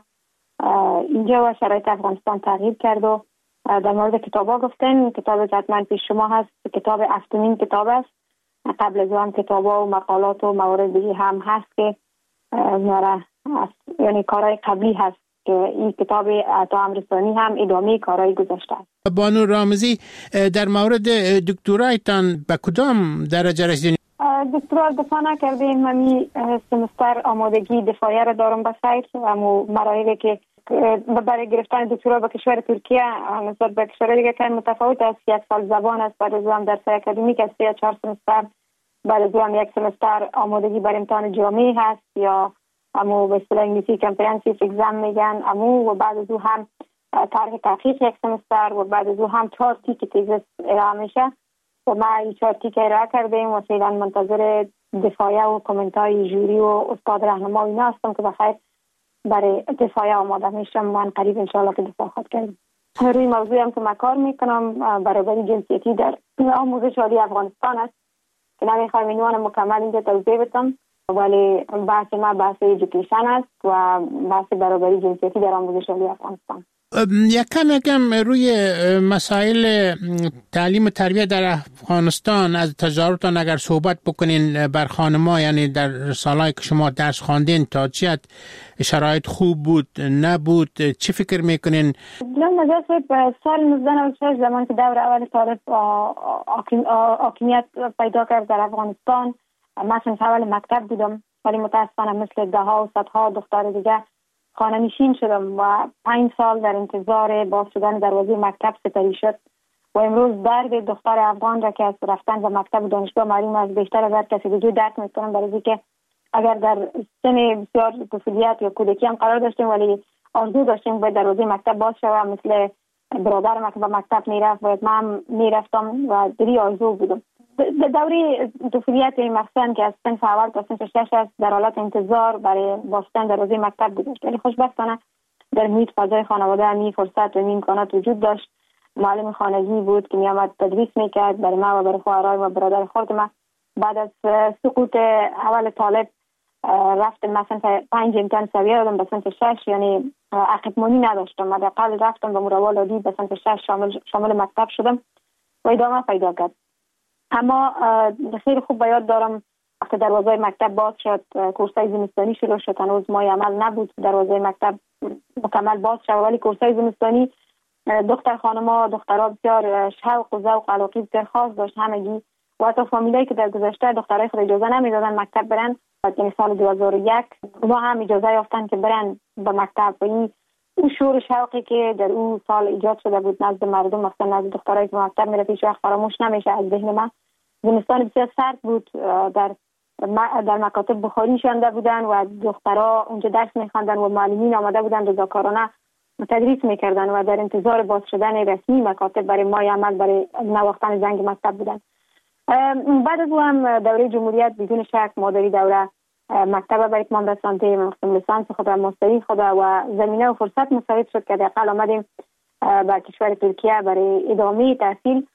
اینجا و شرایط افغانستان تغییر کرد. و در مورد کتابا گفتن، کتاب حتما پیش شما هست، کتاب هفتمین کتاب است. قبل از آن کتابا و مقالات و موارد دیگه هم هست که ناره یعنی کارهای قبلی هست که این کتاب تا امرسانی هم ادامه کارهای گذاشته است. بانو رامزی، در مورد دکترایتان به کدام درجه رسیدین؟ دکترا دفاع نکردیم. من سمستر آمادگی دفاعیه را دارم به خیر. اما مراحلی که برای گرفتن دکترا به کشور ترکیه نسبت به کشور دیگه که متفاوت است. یک سال زبان است، بعد از آن درس اکادمیک است یا چهار سمستر، بعد از آن یک سمستر آمادگی برای امتحان جامعه هست یا امو به اصطلاح انگلیسی کامپرهنسیو اگزم میگن امو، و بعد از او هم طرح تحقیق یک سمستر و بعد از او هم چهار تیک تیزس ارائه میشه و ما این چهار تیک ارائه کردیم و فعلا منتظر دفاعیه و کامنت های جوری و استاد راهنما اینا هستم که بخیر برای دفاعیه آماده میشم. من قریب انشاءالله که دفاع خود کردم. روی موضوعی هم که من کار میکنم برابری جنسیتی در آموزش عالی افغانستان است که نمیخوایم عنوان مکمل اینجا توضیح بدم، ولی بحث ما بحث ایژوکیشن است و بحث برابری جنسیتی در آموزش عالی افغانستان. یکم یکم روی مسائل تعلیم و تربیت در افغانستان از تجاربتان اگر صحبت بکنین بر خانم‌ها، یعنی در سالهایی که شما درس خواندین تا چه شرایط خوب بود نبود، چی فکر میکنین؟ جان نظر به سال نوزده نود و شش زمان که دور اول طالب حاکمیت پیدا کرد در افغانستان، مثلا اول مکتب بودم ولی متاسفانه مثل ده ها و صدها دختر دیگه خانه نشین شدم و پنج سال در انتظار باز شدن دروازه مکتب سپری شد و امروز درد دختر افغان را که از رفتن به مکتب و دانشگاه معلوم از بیشتر از هر کسی دیگه درک میکنم، برای اینکه اگر در سن بسیار طفولیت یا کودکی هم قرار داشتیم ولی آرزو داشتیم باید دروازه مکتب باز شود، مثل برادرم که به مکتب میرفت باید من میرفتم و دری آرزو بودم. دوره طفولیت مخصوصا که از صنف اول تا صنف شش است در حالت انتظار برای بستن دروازه مکتب گذاشت، ولی خوشبختانه در محیط فضای خانواده همی فرصت و امکانات وجود داشت. معلم خانگی بود که میامد تدریس میکرد برای ما و برای خواهرای و برادر خود ما. بعد از سقوط اول طالب رفتم مثلا پنج امتحان سویه دادم به صنف شش، یعنی عقب مانی نداشتم، حداقل رفتم به مروال عالی به صنف شش شامل شامل مکتب شدم و ادامه پیدا کرد. اما خیلی خوب به یاد دارم وقتی دروازه مکتب باز شد، کورسای زمستانی شروع شد، هنوز ماه عمل نبود دروازه مکتب مکمل باز شد، ولی کورسای زمستانی دختر خانم‌ها دخترها بسیار شوق و ذوق و علاقه بسیار خاص داشت همگی و حتی فامیلایی که در گذشته دخترای خود اجازه نمیدادن مکتب برن، یعنی سال دو هزار و یک ما هم اجازه یافتن که برن به مکتب و این اون شور شوقی که در اون سال ایجاد شده بود نزد مردم، مثلا نزد دخترایی که مکتب میرفت هیچ وقت فراموش نمیشه از ذهن من. زمستان بسیار سرد بود، در در مکاتب بخاری شانده بودن و دخترها اونجا درس میخواندن و معلمین آمده بودن رضاکارانه تدریس میکردن و در انتظار باز شدن رسمی مکاتب برای مای عمل برای نواختن زنگ مکتب بودن. بعد از او هم دوره جمهوریت بدون شک مادری دوره مکتب برای اتمام رسانده مقسم لیسانس خود و ماستری خود و زمینه و فرصت مساعد شد که دقیقا آمدیم به کشور ترکیه برای ادامه تحصیل.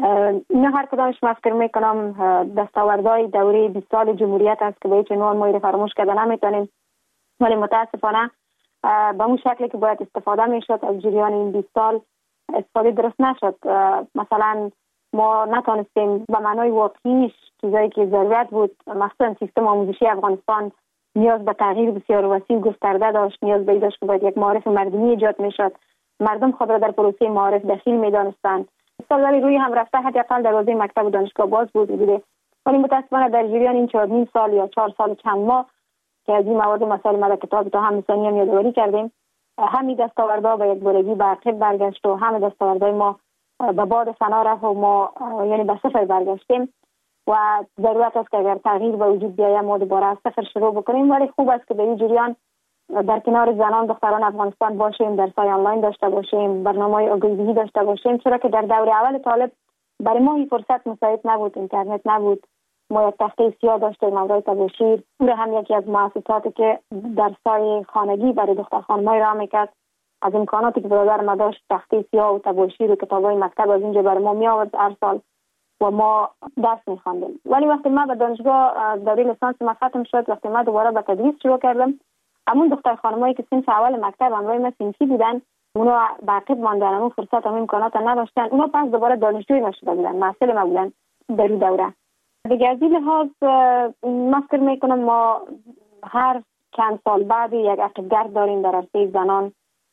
نه هر کدامش من فکر میکنم دستاوردهای دوره بیست سال جمهوریت است که به هیچ عنوان ما فراموش کردن نمیتونیم، ولی متاسفانه به اون شکلی که باید استفاده میشد از جریان این بیست سال استفاده درست نشد. مثلا ما نتونستیم به معنای واقعیش چیزایی که ضرورت بود، مثلا سیستم آموزشی افغانستان نیاز به تغییر بسیار وسیع و گسترده داشت، نیاز به داشت که باید یک معارف مردمی ایجاد میشد، مردم خود را در پروسه معارف دخیل میدانستند. ولی روی هم رفته حداقل دروازه مکتب و دانشگاه باز بود بوده، ولی متاسفانه در جریان این چهار نیم سال یا چهار سال چند ماه که از این مواد مسائل ما در کتاب تا هم ثانی هم یادآوری کردیم، همین دستاوردها به یک بارگی به عقب برگشت و همه دستاوردهای ما به باد فنا رفت و ما یعنی به صفر برگشتیم و ضرورت است که اگر تغییر به وجود بیاید ما دوباره از صفر شروع بکنیم. ولی خوب است که به این جریان در کنار زنان دختران افغانستان باشیم، درس‌های آنلاین داشته باشیم، برنامه‌های آگاهی داشته باشیم، چرا که در دوره اول طالب برای ما این فرصت مساعد نبود، اینترنت نبود، ما یک تخته سیاه داشتیم امرای تباشیر، او هم یکی از مؤسساتی که درس‌های خانگی برای دختر خانم‌های را میکرد. از امکاناتی که برادر ما داشت تخته سیاه و تباشیر و کتاب‌های مکتب از اینجا برای ما می آورد هر سال و ما درس می‌خواندیم. ولی وقتی ما به دانشگاه دوره لیسانس ما ختم شد، وقتی ما دوباره به تدریس شروع کردم، همون دختر خانمایی که صنف اول مکتب امروی ما صنفی بودن، اونا باقی ماندن، همون فرصت همون امکانات نداشتن، اونا پس دوباره دانشجوی نشده بودن، محصل ما بودن در این دوره. دیگه از این لحاظ من فکر میکنم ما هر چند سال بعد یک عقب‌گرد داریم در عرصه زنان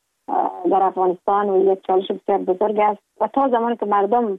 در افغانستان و یک چالش بسیار بزرگ است و تا زمانی که مردم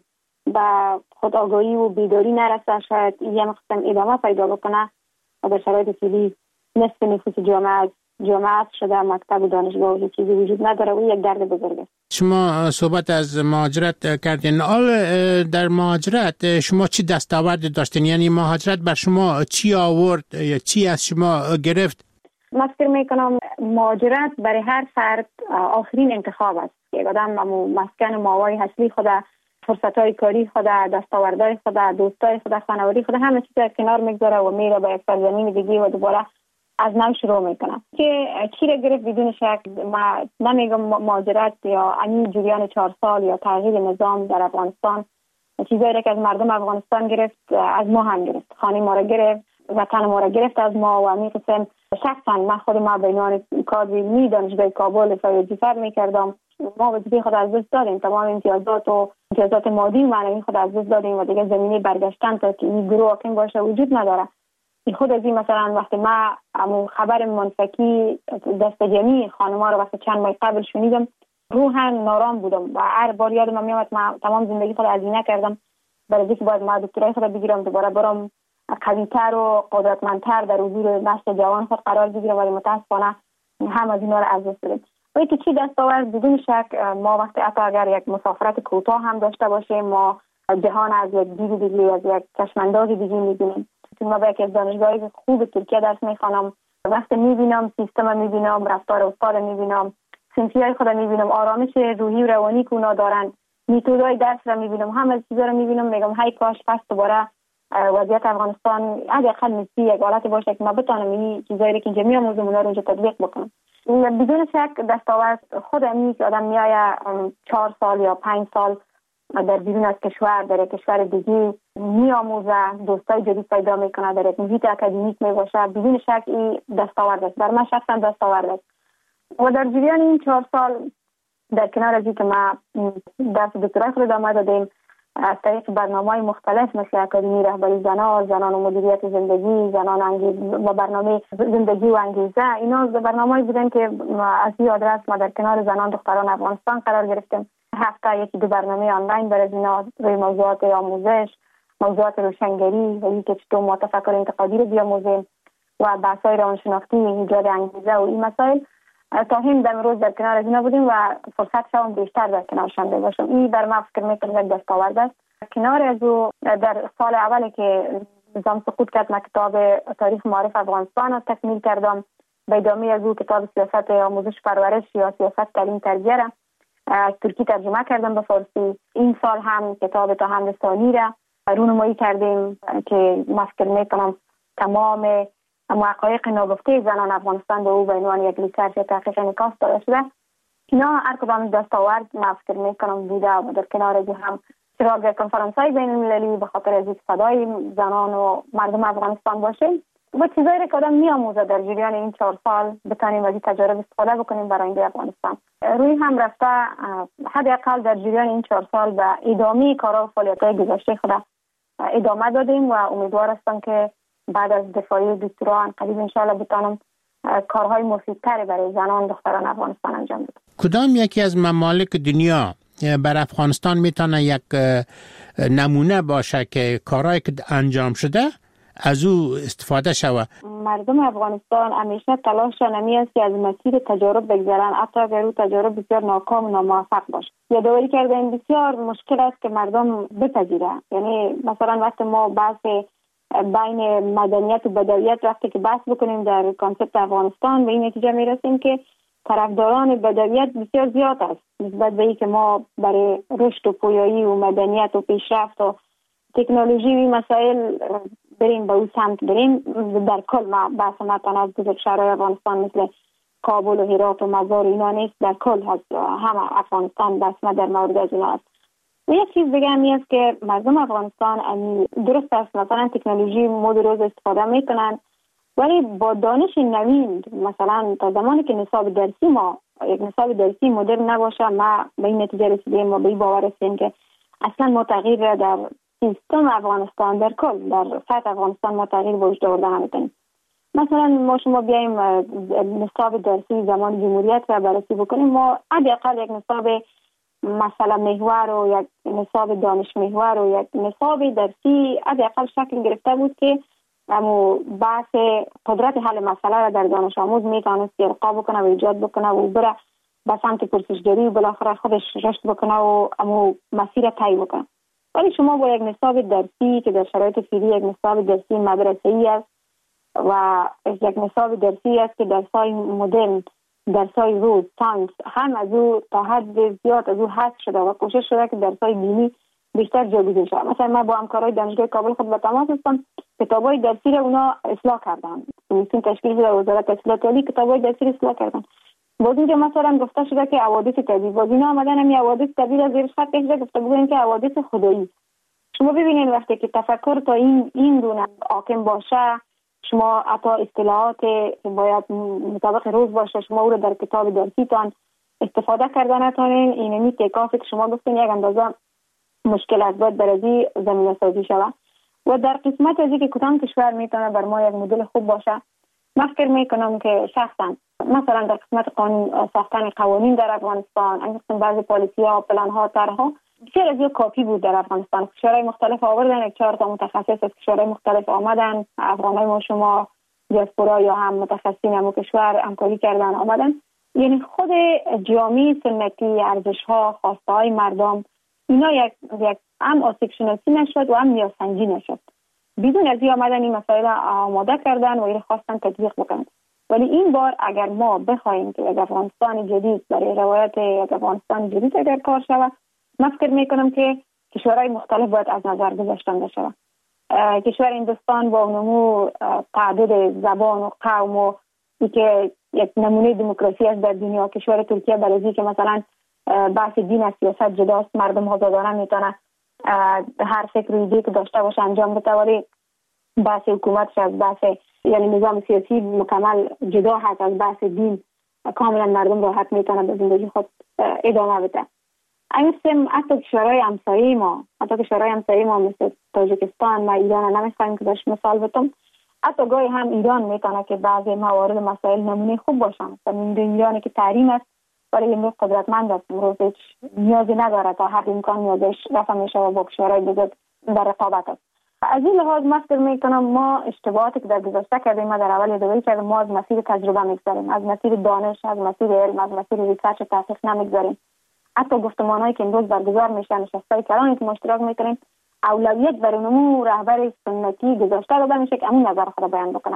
به خود آگاهی و بیداری نرسه شاید این قسم ادامه پیدا بکنه و در شرایط فعلی نصف نفوس جامعه جامعه شده مکتب و دانشگاه و چیزی وجود نداره و یک گرد بزرگ است. شما صحبت از مهاجرت کردین. حال در مهاجرت شما چی دستاورد داشتین؟ یعنی مهاجرت بر شما چی آورد یا چی از شما گرفت؟ من فکر میکنم مهاجرت برای هر فرد آخرین انتخاب است. یک آدم مسکن ماوای اصلی خود، فرصت‌های کاری خود، دستاوردهای خود، دوستای خود، خانوادگی خود، همه چیز را کنار میگذاره و میره به یک سرزمین دیگه و دوباره از نو شروع میکنم. که چی را گرفت بدون شک ما نمیگم مهاجرت یا این جریان چهار سال یا تغییر نظام در افغانستان چیزایی را که از مردم افغانستان گرفت از ما هم گرفت، خانه ما را گرفت، وطن ما را گرفت از ما و همین قسم شخصا من خود ما به عنوان کادر علمی دانشگاه کابل فعالیت فرد میکردم. ما وظیفه خود از دست دادیم، تمام امتیازات و امتیازات مادی و معنوی خود از دست دادیم و دیگه زمینه برگشتن تا که این گروه حاکم باشه وجود نداره. این خود از این مثلا وقتی ما همون خبر منفکی دست جمعی خانم‌ها رو وقتی چند ماه قبل شنیدم روحاً نارام بودم و هر بار یادم میاد ما تمام زندگی خود هزینه کردم برای اینکه باید ما دکترای خود بگیرم دوباره برام قوی‌تر و قدرتمندتر در حضور نسل جوان خود قرار بگیرم، ولی متاسفانه هم از اینا رو از دست دادیم. و اینکه چی دستاورد بدون شک ما وقتی حتی اگر یک مسافرت کوتاه هم داشته باشیم ما جهان از یک دید دیگه از یک چشمانداز دیگه می‌بینیم. ما با یکی از دانشگاه‌های خوب ترکیه درس می‌خوانم، وقتی می‌بینم سیستم می‌بینم، رفتار استاد می‌بینم، صنفی‌های خود می‌بینم، آرامش روحی و روانی که اونا دارن، متدای درس را می‌بینم، همه چیزا رو می‌بینم، میگم های کاش پس دوباره وضعیت افغانستان حداقل مثل یک حالت باشه که ما بتونم این چیزایی که اینجا می‌آموزم اونا رو اونجا تطبیق بکنم. بدون شک دستاورد خود همین که آدم میآید چهار سال یا پنج سال در بیرون از کشور در یک کشور دیگه میآموزه، دوستای جدید پیدا میکنه، در یک محیط اکادمیک میباشه، بدون شک این دستاورد است. بر من شخصا دستاورد است. و در جریان این چهار سال در کنار از اینکه ما درس دکترای خود ادامه دادیم از طریق برنامه‌های مختلف مثل اکادمی رهبری زنان، زنان و مدیریت زندگی، زنان انگیزه و برنامه زندگی و انگیزه، اینا برنامه‌ای بودن که از این آدرس ما در کنار زنان دختران افغانستان قرار گرفتیم. هفته یکی دو برنامه آنلاین برای اینا روی موضوعات آموزش، موضوعات روشنگری و اینکه چطور ما تفکر انتقادی رو بیاموزیم و بحث‌های روانشناختی، ایجاد انگیزه و این مسائل تا هم در روز در کنار از اینا بودیم و فرصت شوم بیشتر در کنارشان باشم. این بر من فکر میکنم یک دستاورد است. کنار از او در سال اولی که نظام سقوط کرد من کتاب تاریخ معارف افغانستان رو تکمیل کردم به ادامه از او کتاب سیاست آموزش پرورش یا سیاست تعلیم تربیه را از ترکی ترجمه کردم به فارسی. این سال هم کتاب تا حمل ثانی را رونمایی کردیم که من فکر میکنم تمام حقایق ناگفته زنان افغانستان به او به عنوان یک ریسرچ تحقیق انعکاس داده شده. اینا هر کدام دستاورد من فکر میکنم بوده و در کنار از هم چراغ کنفرانس‌های بین المللی به خاطر از صدای زنان و مردم افغانستان باشه و چیزایی را که آدم می‌آموزه در جریان این چهار سال بتانیم از این تجارب استفاده بکنیم برای آینده افغانستان. روی هم رفته حداقل در جریان این چهار سال به ادامه کارها و فعالیت‌های گذشته خود ادامه دادیم و امیدوار هستم که بعد از دفاعی دکترا قریب ان شاءالله بتانم کارهای مفیدتری برای زنان دختران افغانستان انجام بدم. کدام یکی از ممالک دنیا بر افغانستان میتونه یک نمونه باشه که کارهایی که انجام شده از او استفاده شوه؟ مردم افغانستان همیشه تلاش نمی است که از مسیر تجارب بگذرن، حتی اگر او تجارب بسیار ناکام و ناموفق باشه. یادآوری کردن بسیار مشکل است که مردم بپذیره. یعنی مثلا وقتی ما بحث بین مدنیت و بدویت وقتی که بحث بکنیم در کانسپت افغانستان به این نتیجه میرسیم که طرفداران بدویت بسیار زیاد است نسبت به اینکه ما برای رشد و پویایی و مدنیت و پیشرفت و تکنولوژی و مسائل بریم به اون سمت بریم. در کل ما بحث نتانه از بزرگ شهرهای افغانستان مثل کابل و هرات و مزار اینا نیست، در کل هست همه افغانستان بسمه در مورد از اینا است. و یک چیز دیگه همی است که مردم افغانستان درست است مثلا تکنولوژی مود روز استفاده میکنن ولی با دانش نوین مثلا تا زمانی که نصاب درسی ما یک نصاب درسی مدرن نباشه ما به این نتیجه رسیدیم و به این باور رسیدیم که اصلا ما تغییر در سیستم افغانستان در کل در سطح افغانستان ما تغییر به وجود آورده نمیتونیم. مثلا ما شما بیایم نصاب درسی زمان جمهوریت را بررسی بکنیم ما حداقل یک نصاب مثلا محور و یک نصاب دانش محور و یک نصاب درسی حداقل شکل گرفته بود که امو بحث قدرت حل مسئله را در دانش آموز میتونست ارقا بکنه و ایجاد بکنه و بره به سمت پرسشگری و بالاخره خودش رشد بکنه و امو مسیر طی بکنه. ولی شما با یک نصاب درسی که در شرایط فعلی یک نصاب درسی مدرسه‌ای است و یک نصاب درسی است که درس‌های مدرن درس‌های روز ساینس هم از او تا حد زیاد از او حذف شده و کوشش شده که درس‌های دینی بیشتر جایگزین شود. مثلا ما با همکارای دانشگاه کابل خود به تماس هستم کتابای درسی را اونا اصلاح کردن. کمیسیون تشکیل شده وزارت اطلاعات عالی کتابای درسی را اصلاح کردن. باز اینجا مثلا گفته شده که حوادث طبیعی باز اینا آمدن همین حوادث طبیعی را زیر خط کشیده گفته بودن که حوادث خدایی. شما ببینید وقتی که تفکر تا این این دونه حاکم باشه شما حتی اصطلاحات باید مطابق روز باشه شما او رو در کتاب درسیتان استفاده کردن نتونین اینمی تکافی که شما گفتین یک اندازه مشکل است باید برازی زمینه سازی شود و در قسمت از اینکه کدام کشور میتونه بر ما یک مدل خوب باشه من فکر میکنم که شخصا مثلا در قسمت قانون ساختن قوانین در افغانستان انگشتن بعضی پالیسی ها پلان ها طرحها بسیار از یک کافی بود در افغانستان. کشورهای مختلف آوردن یک چهار تا متخصص از کشورهای مختلف آمدن افغانای ما شما دیاسپورا یا هم متخصصین همون کشور همکاری کردن آمدن. یعنی خود جامعه سنتی ارزش ها خواسته های مردم اینا یک یک هم آسیب شناسی نشد و هم نیازسنجی نشد. بدون از این آمدن این مسائل آماده کردن و این خواستن تطبیق بکنن. ولی این بار اگر ما بخوایم که یک افغانستان جدید برای روایت یک افغانستان جدید اگر کار شود من فکر میکنم که کشورهای مختلف باید از نظر گذاشتن بشه. کشور هندوستان با نمو تعدد زبان و قوم و که یک نمونه دموکراسی است در دنیا، کشور ترکیه برای که مثلا بحث دین از سیاست جداست، مردم آزادانه میتونه هر فکر و ایده که داشته باشه انجام بده ولی بحث حکومتش از بحث یعنی نظام سیاسی مکمل جدا هست از بحث دین، کاملا مردم راحت میتونه به زندگی خود ادامه بده. همین حتی کشورهای همسایه ما حتی کشورهای همسایه ما مثل تاجیکستان و ایران نمیخوایم که باش مثال بتم حتی گاهی هم ایران میتونه که بعضی موارد مسائل نمونه خوب باشن. مثلا این ایرانی که تحریم است ولی امروز قدرتمند است، امروز هیچ نیازی نداره تا هر امکان نیازش رفع میشه و با کشورهای بزرگ در رقابت است. از این لحاظ من فکر میکنم ما اشتباهاتی که در گذشته کردیم ما در اول یادآوری کردیم ما از مسیر تجربه میگذاریم، از مسیر دانش، از مسیر علم، از مسیر ریسرچ تحقیق نمیگذاریم. حتی گفتمانایی که امروز برگزار میشن نشستای کلانی که ما اشتراک میکنیم اولویت بر نمو رهبر سنتی گذاشته داده میشه که همون نظر خود بیان بکنه.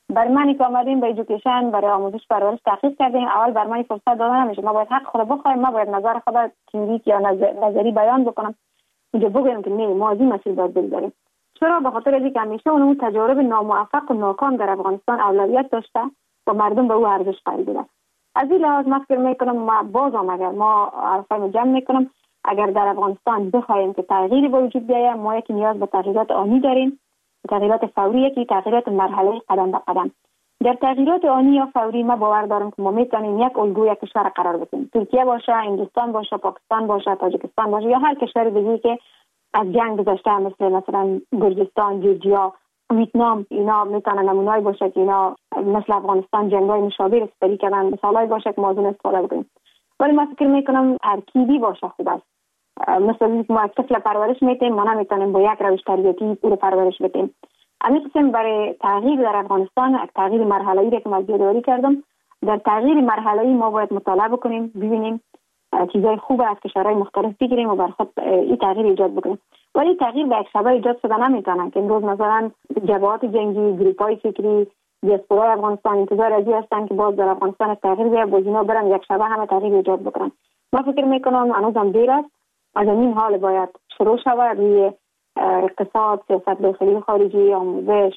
بر منی که آمدیم به ایژوکیشن برای آموزش پرورش تحقیق کردیم، اول بر من فرصت داده نمیشه. ما باید حق خود بخوایم، ما باید نظر خود تئوریک یا نظری بیان بکنم، اینجا بگم که نه ما از این مسیر باید بگذاریم. چرا؟ به خاطر اینکه همیشه اون تجارب ناموفق و ناکام در افغانستان اولویت داشته و مردم به او ارزش قائل بودند. از این لحاظ من فکر میکنم ما بازم اگر ما حرفای جمع میکنم، اگر در افغانستان بخوایم که تغییری به وجود بیاید، ما یک نیاز به تغییرات آنی داریم، تغییرات فوری، یکی تغییرات مرحله قدم به قدم. در تغییرات آنی یا فوری ما باور دارم که ما میتونیم یک الگوی کشور قرار بدیم، ترکیه باشه، هندوستان باشه، پاکستان باشه، تاجیکستان باشه یا هر کشور دیگه که از جنگ گذشته مثل مثلا گرجستان، جورجیا، ویتنام، اینا میتونن نمونه‌ای باشه که اینا مثل افغانستان جنگ‌های مشابه استفاده کردن، مثالای باشه که موضوع استفاده کنیم. ولی من فکر میکنم ترکیبی باشه خوب است. مثلا اینکه ما طفل پرورش میتیم، ما نمیتونیم با یک روش تربیتی او رو پرورش بدیم. همین قسم برای تغییر در افغانستان، تغییر مرحله‌ای را که من یادآوری کردم، در تغییر مرحله‌ای ما باید مطالعه بکنیم، ببینیم چیزای خوب از کشورهای مختلف بگیریم و بر خود این تغییر ایجاد بکنیم. ولی تغییر به یک شبه ایجاد شده نمیتونه که امروز مثلا جبهات جنگی، گروپ‌های فکری، دیاسپورای افغانستان انتظار ازی هستن که باز در افغانستان تغییر بیاد، باز اینا برن یک شبه همه تغییر ایجاد بکنن. من فکر میکنم هنوزم دیر است. از این حال باید شروع شود روی اقتصاد، سیاست داخلی خارجی، آموزش،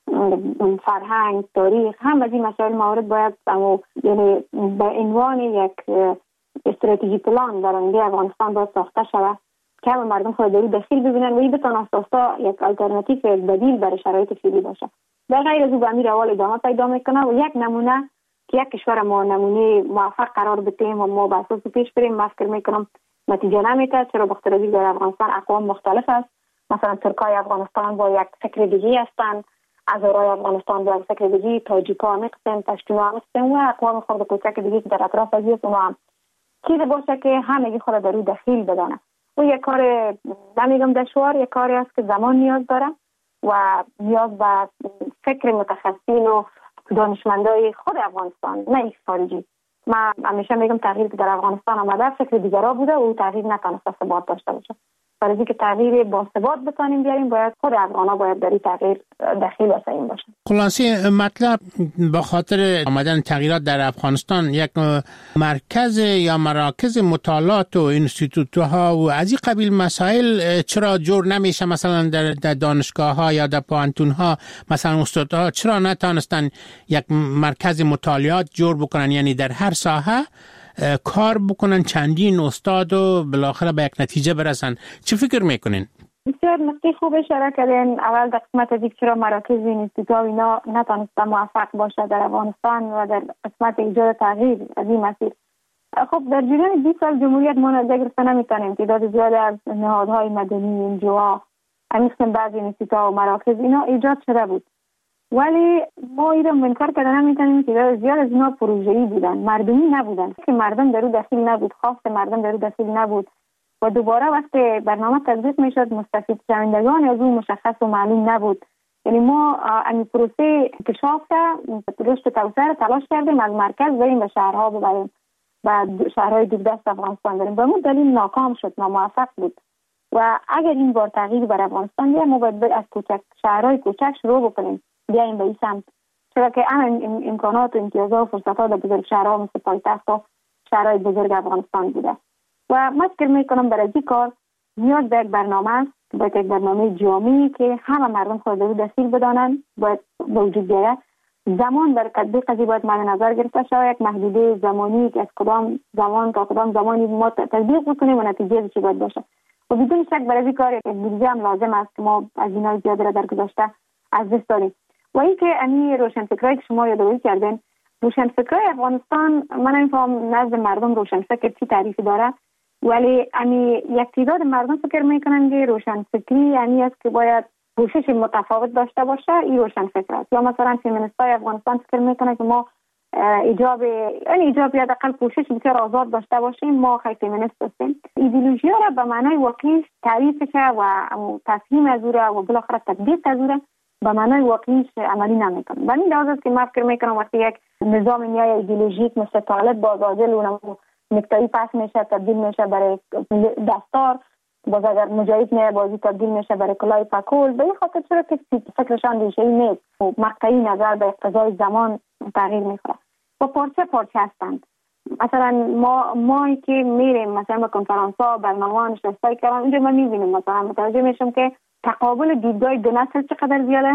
فرهنگ، تاریخ، هم از این مسائل موارد باید اما یعنی به عنوان یک استراتژی پلان در آینده افغانستان باید ساخته شود که همه مردم خود در داخل ببینن و این بتونه اساسا یک آلترناتیو، یک بدیل برای شرایط فعلی باشه. در غیر از او به امیر اول ادامه پیدا میکنه و یک نمونه که یک کشور ما نمونه موفق قرار بدیم و ما به اساس پیش بریم، من فکر میکنم نتیجه نمیده. چرا؟ بخاطر اینکه در افغانستان اقوام مختلف است. مثلا ترکای افغانستان با یک فکر دیگه هستند، هزارای افغانستان با یک فکر دیگه، تاجیکا هستند، پشتوها هستند و اقوام خرد کوچک دیگه که در اطراف از است. اونها هم چیزی باشه که همگی خود در او دخیل بدانه. و یک کار نمیگم دشوار، یک کاری است که زمان نیاز داره و نیاز به فکر متخصصین و دانشمندای خود افغانستان، نه یک خارجی. من همیشه میگم تغییر که در افغانستان آمده فکر دیگرا بوده و تغییر نتونسته ثبات داشته باشه. برای اینکه تغییر با ثبات بتونیم بیاریم، باید خود افغانا باید در این تغییر دخیل و سعیم باشن. خلاصه مطلب با خاطر آمدن تغییرات در افغانستان یک مرکز یا مراکز مطالعات و انستیتوت‌ها و از این قبیل مسائل چرا جور نمیشه؟ مثلا در دانشگاه‌ها یا در پوهنتون‌ها مثلا استادها چرا نتونستن یک مرکز مطالعات جور بکنن، یعنی در هر ساحه کار بکنن، چندین استاد و بالاخره به یک نتیجه برسن؟ چه فکر میکنین؟ بسیار نکته خوب اشاره کردین. اول در قسمت دیگه چرا مراکز اینستیتوت اینا نتونستن موفق باشه در افغانستان و در قسمت ایجاد تغییر از این مسیر. خب در جریان بیست سال جمهوریت ما نتیجه گرفته نمیتونیم. تعداد زیاد از نهادهای مدنی، انجوها، همین بعضی اینستیتوت و مراکز اینا ایجاد شده بود، ولی ما این رو منکر کردن نمیتونیم که زیاد از اینا پروژه‌ای بودن، مردمی نبودن، که مردم در او دخیل نبود، خواست مردم در او دخیل نبود و دوباره وقتی برنامه تطبیق میشد مستفید شوندگان از اون مشخص و معلوم نبود. یعنی ما این پروسه انکشاف رشد و توسعه تلاش کردیم از مرکز بریم به شهرها ببریم، و شهرهای دوردست افغانستان بریم، به اون دلیل ناکام شد، ناموفق بود. و اگر این بار تغییر بر افغانستان بیایم، ما باید از کوچک شهرهای کوچک شروع بکنیم، بیایم به این سمت، چرا که این امکانات و امتیازات و فرصت‌ها در بزرگ شهرها مثل پایتخت و شهرهای بزرگ افغانستان بوده. و من فکر میکنم برای این کار نیاز به یک برنامه است، باید یک برنامه جامعی که همه مردم خود رو دخیل بدانند باید وجود بیاید. زمان برای تطبیق از این باید مد نظر گرفته شود، یک محدوده زمانی که از کدام زمان تا کدام زمانی ما تطبیق بکنیم و نتیجه چی باید باشه. و بدون شک برای این کار یک بودجه هم لازم است که ما از اینا زیاد را در گذشته از دست داریم. و اینکه امی روشنفکرایی که شما یادآوری کردین، روشنفکرای افغانستان من نمی‌فهمم نزد مردم روشنفکر چی تعریفی داره، ولی امی یک تعداد مردم فکر میکنن که روشنفکری یعنی است که باید پوشش متفاوت داشته باشه، این روشنفکر است. یا مثلا فمینیستای افغانستان فکر میکنن که ما ایجاب یعنی ایجاب یا حداقل پوشش بسیار آزاد داشته باشیم، ما خیلی فمینیست هستیم. ایدئولوژی را به معنای واقعی تعریفش و تفهیم از او را و بالاخره تطبیق از او را به معنای واقعیش عملی نمیکنن. و این لحاظ است که من فکر میکنم وقتی یک نظام نیای ایدئولوژیک مثل طالب با عادل و نکتایی پس میشه، تبدیل میشه برای دستار باز اگر مجاهد نه بازی تبدیل میشه برای کلاه پکول. به این خاطر چرا که فکرشان ریشه‌ای نیست و مقطعی نظر به اقتضای زمان تغییر میکنه و پارچه پارچه هستند. مثلا ما ما که میریم مثلا به کنفرانس ها برنامه نشستای کردن اونجا ما میبینیم مثلا متوجه میشم که تقابل دیدگاه دو نسل چقدر زیاده.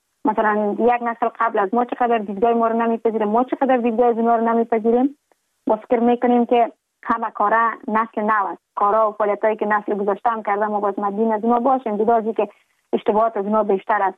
مثلا یک نسل قبل از ما چقدر دیدگاه ما رو نمیپذیره، ما چقدر دیدگاه از ما رو نمیپذیریم. با فکر میکنیم که همه کارا نسل نو است، کارا و فعالیتایی که نسل گذشته هم کرده ما باز مدین از اینا باشیم، دیدازی که اشتباهات از اینا بیشتر است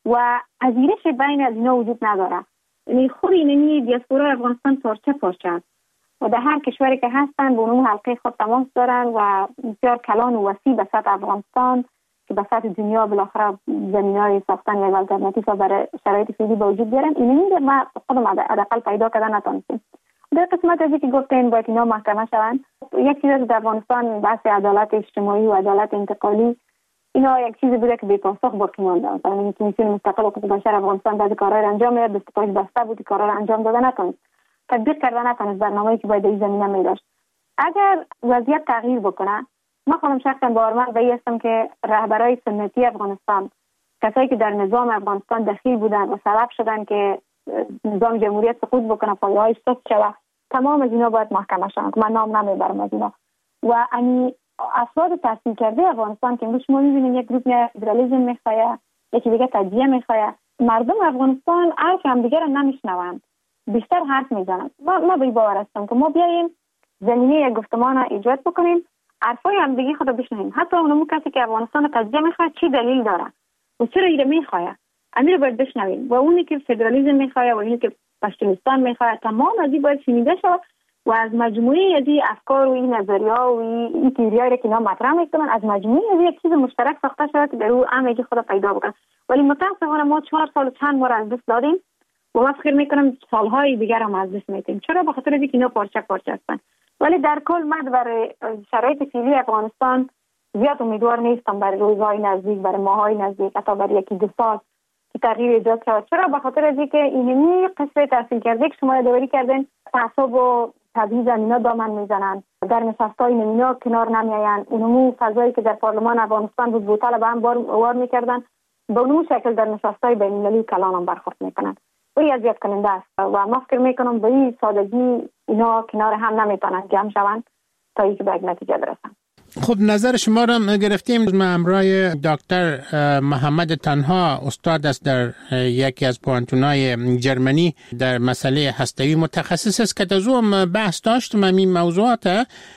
و پذیرش بین از اینا وجود نداره. یعنی خود اینمی دیاسپورا افغانستان پارچه پارچه است و در هر کشوری که هستن به اون حلقه خود تماس دارن و بسیار کلان و وسیع به سطح افغانستان که به سطح دنیا بالاخره زمینه‌های ساختن یک آلترناتیو برای شرایط فعلی به وجود بیارن. اینمی ما خودم حداقل پیدا کردن نتونستیم. در قسمت از اینکه گفتین باید اینا محکمه شوند، یک چیز در افغانستان بحث عدالت اجتماعی و عدالت انتقالی اینا یک چیزی بوده که بی پاسخ باقی مونده. مثلا این کمیسیون مستقل حقوق بشر افغانستان بعضی کارا رو انجام میداد، دستگاهش بسته بود، کارا رو انجام داده نتونست، تطبیق کرده نتونست برنامه‌ای که باید در این زمینه می‌داشت. اگر وضعیت تغییر بکنه، ما خودم شخصا باورمند به این هستم که رهبرای سنتی افغانستان، کسایی که در نظام افغانستان دخیل بودن و سبب شدن که نظام جمهوریت سقوط بکنه، پایه‌هاش سقوط شود، تمام از اینا باید محکمه شوند که من نام نمیبرم از اینا. و یعنی افراد تحصیل کرده افغانستان که امروز شما می‌بینید یک گروه نه فدرالیسم می‌خواد، یکی دیگه تجزیه می‌خواد، مردم افغانستان حرف هم دیگه رو نمیشنوند، بیشتر حرف میزنند. ما ما به باور هستم که ما بیایم زمینه یک گفتمان ایجاد بکنیم، حرفای هم دیگه خود بشنویم. حتی اونمو کسی که افغانستان تجزیه می‌خواد چی دلیل داره و چرا اینو می‌خواد، امیر باید بشنویم. و اونی که فدرالیسم می‌خواد و اونی که پشتونستان می‌خواد، تمام از این باید شنیده شود و از مجموعه از این افکار و این نظریه‌ها و این تئوری‌هایی که اینا مطرح می‌کنن، از مجموعه از یک چیز مشترک ساخته شود که در اون همگی خود پیدا بکنه. ولی متأسفانه ما چهار سال چند بار از دست دادیم و من فکر می‌کنم سال‌های دیگر هم از دست می‌دیم. چرا؟ به خاطر اینکه اینا پارچه پارچه هستن. ولی در کل من برای شرایط فعلی افغانستان زیاد امیدوار نیستم برای روزهای نزدیک، برای ماهای نزدیک، حتی برای یکی دو سال که تغییر ایجاد شود. چرا؟ به خاطر اینکه اینمی قصه تحصیل کرده که شما یادآوری کردین، تعصب و تبعیض اینا دامن میزنن، در نشست‌های اینا کنار نمیآیند. اونمو فضایی که در پارلمان افغانستان بود بوتال به هم بار وار میکردن، به اون شکل در نشست‌های بین‌المللی کلان هم برخورد میکنن. ولی اذیت کننده است و ما فکر میکنم به این سادگی اینا کنار هم نمیتونن جمع شوند تا اینکه به یک نتیجه برسن. خب نظر شما را گرفتیم. ما همراه دکتر محمد تنها استاد است در یکی از پوانتونای جرمنی در مسئله هسته‌ای، متخصص است که از او بحث داشتم این موضوعات.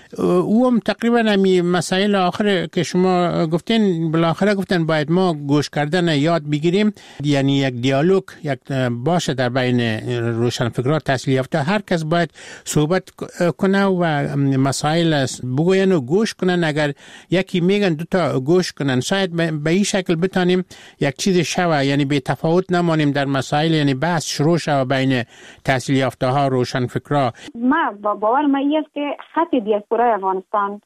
او هم تقریبا همین مسائل آخر که شما گفتین بالاخره گفتن باید ما گوش کردن یاد بگیریم، یعنی یک دیالوگ یک باشه در بین روشنفکران تحصیل یافته، هر کس باید صحبت کنه و مسائل بگوین و گوش کنن. اگر یکی میگن دو تا گوش کنن، شاید به این شکل بتانیم یک چیز شوه، یعنی به تفاوت نمانیم در مسائل، یعنی بحث شروع شوه بین تحصیل یافته ها روشنفکران. ما باور ما این است که خط دیاسپورای افغانستان،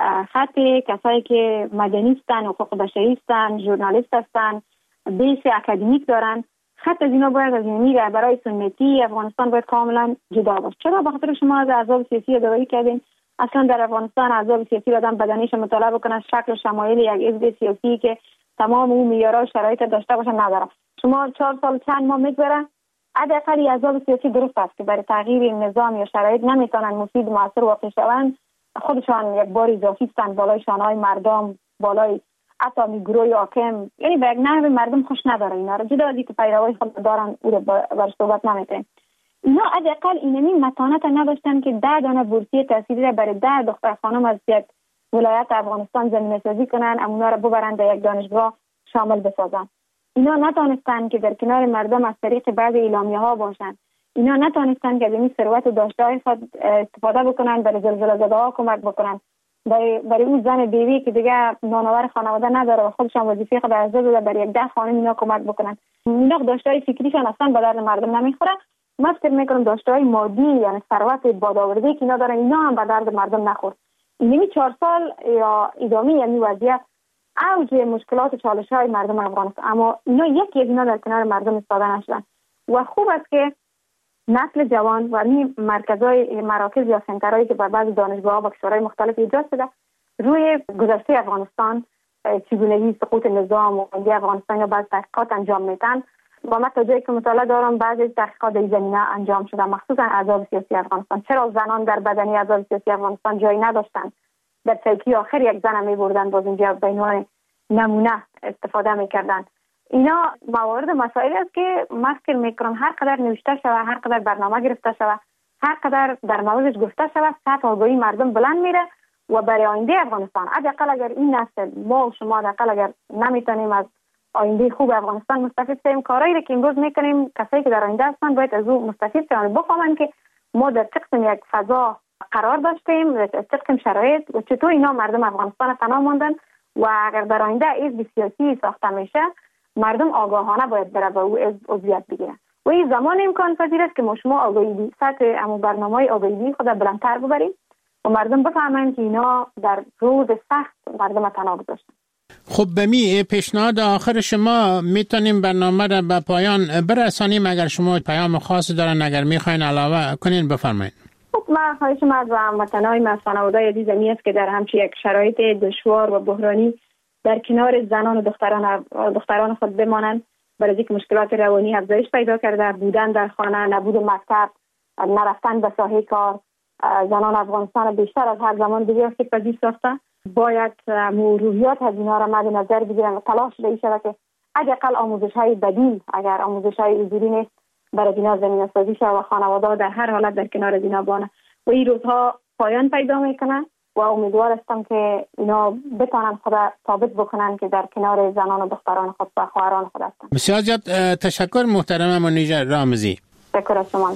خط کسایی که مدنی هستن، حقوق بشری هستن، ژورنالیست هستن، بیس اکادمیک دارن، خط از اینا باید از اینی رهبرای سنتی افغانستان باید کاملا جدا باشه. چرا؟ به خاطر شما از احزاب سیاسی یادآوری کردین. اصلا در افغانستان احزاب سیاسی آدم بدنیش مطالعه بکنه، شکل و شمایل یک حزب سیاسی که تمام اون معیارها و شرایط داشته باشه نداره. شما چهار سال چند ماه میگذره، حداقل احزاب سیاسی درست است که برای تغییر نظام یا شرایط نمیتونن مفید و موثر واقع شوند، خودشان یک بار اضافی هستند بالای شانه‌های مردم، بالای حتی میگروی حاکم، یعنی به یک نحو مردم خوش نداره. اینا رو جدا از اینکه پیروای خود دارن او رو بر صحبت نمیکنن. اینا حداقل اینمی متانت نداشتن که ده دانه بورسیه تحصیلی را برای ده دختر خانم از یک ولایت افغانستان زمینه سازی کنن، اونا را ببرن در یک دانشگاه شامل بسازن. اینا نتونستن که در کنار مردم از طریق بعض اعلامیه ها باشن. اینا نتونستن که از این ثروت و داشته‌های خود استفاده بکنن، برای زلزله زده‌ها کمک بکنن، برای برای اون زن بیوی که دیگه نانآور خانواده نداره و خودشان وظیفه خود از داده برای یک ده خانم اینا کمک بکنن. اینا داشته‌های فکریشان اصلا به درد مردم نمیخوره. من فکر میکنم داشته‌های مادی یعنی ثروت بادآوردی که اینا دارن اینا هم به درد مردم نخورد. اینمی چهار سال یا ادامه یعنی وضعیت اوج مشکلات و چالش‌های مردم افغانستان، اما اینا یکی از اینا در کنار مردم ایستاده نشدن. و خوب است که نسل جوان و این مرکزهای مراکز یا سنترهایی که بر بعض دانشگاه‌ها و کشورهای مختلف ایجاد شده روی گذشته افغانستان، چگونگی سقوط نظام و آینده افغانستان یا بعض تحقیقات انجام میدن و من تا جایی که مطالعه دارم بعضی تحقیقات در زمینه انجام شده، مخصوصا احزاب سیاسی افغانستان. چرا زنان در بدنی احزاب سیاسی افغانستان جایی نداشتند؟ در چوکی آخر یک زن می بردن، باز اینجا به عنوان نمونه استفاده میکردن. اینا موارد مسائلی است که من فکر میکنم هر قدر نوشته شود، هر قدر برنامه گرفته شود، هر قدر در موردش گفته شود، سطح آگاهی مردم بلند میره و برای آینده افغانستان حداقل اگر این نسل ما و شما حداقل اگر نمیتونیم از آینده خوب افغانستان مستفید شیم، کارایی که امروز میکنیم کسایی که در آینده هستن باید از او مستفید شوند، بفهمن که ما در چقدر یک فضا قرار داشتیم، در چقدر شرایط و چطور اینا مردم افغانستان تنها ماندن و اگر در آینده حزب سیاسی ساخته میشه مردم آگاهانه باید بره به او عضویت بگیرن و این زمان امکان پذیر است که ما شما آگاهی سطح امو برنامه‌های آگاهی خود بلندتر ببریم و مردم بفهمن که اینا در روز سخت مردم تنها گذاشتن. خب به می پیشنهاد آخر شما میتونیم برنامه را به پایان برسانیم. اگر شما پیام خاصی دارن اگر میخواین علاوه کنین بفرمایید. خب من خواهشم از هموطنای من خانواده‌ی عزیزم است که در همچین یک شرایط دشوار و بحرانی در کنار زنان و دختران دختران خود بمانند، برای اینکه مشکلات روانی افزایش پیدا کرده، بودن در خانه، نبود مکتب، نرفتن به ساحه کار، زنان افغانستان بیشتر از هر زمان دیگه آسیب‌پذیر ساخته. باید روحیات از اینا را مد نظر بگیرن و تلاش به این شود که حداقل آموزش‌های بدیل، اگر آموزش‌های حضوری نیست، برای اینا زمینه سازی شود و خانواده‌ها در هر حالت در کنار اینا بانه و این روزها پایان پیدا میکنه و امیدوار هستم که اینا بتونن خود ثابت بکنن که در کنار زنان و دختران خود و خواهران خود هستن. بسیار زیاد تشکر محترم منیژه رامزی. تشکر از شما.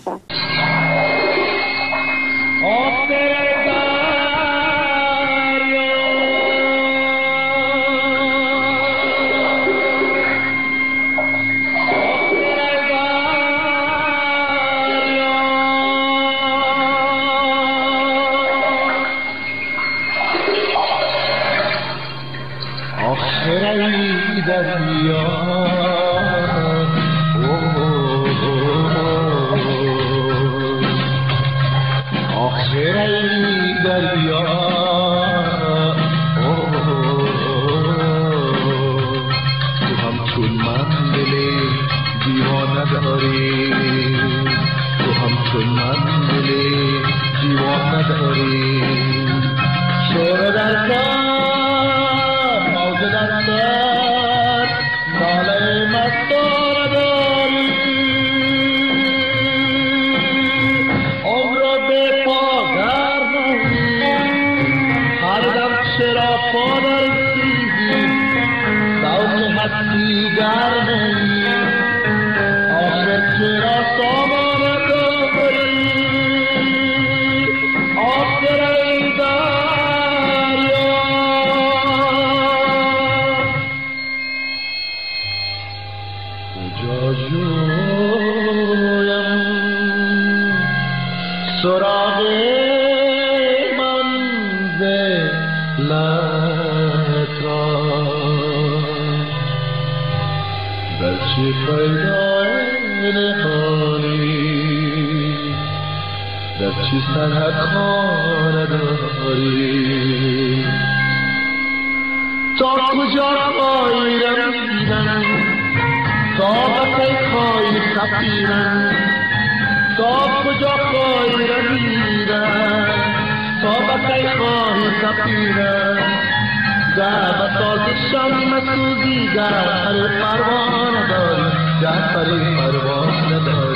در پروانه داری در پروانه داری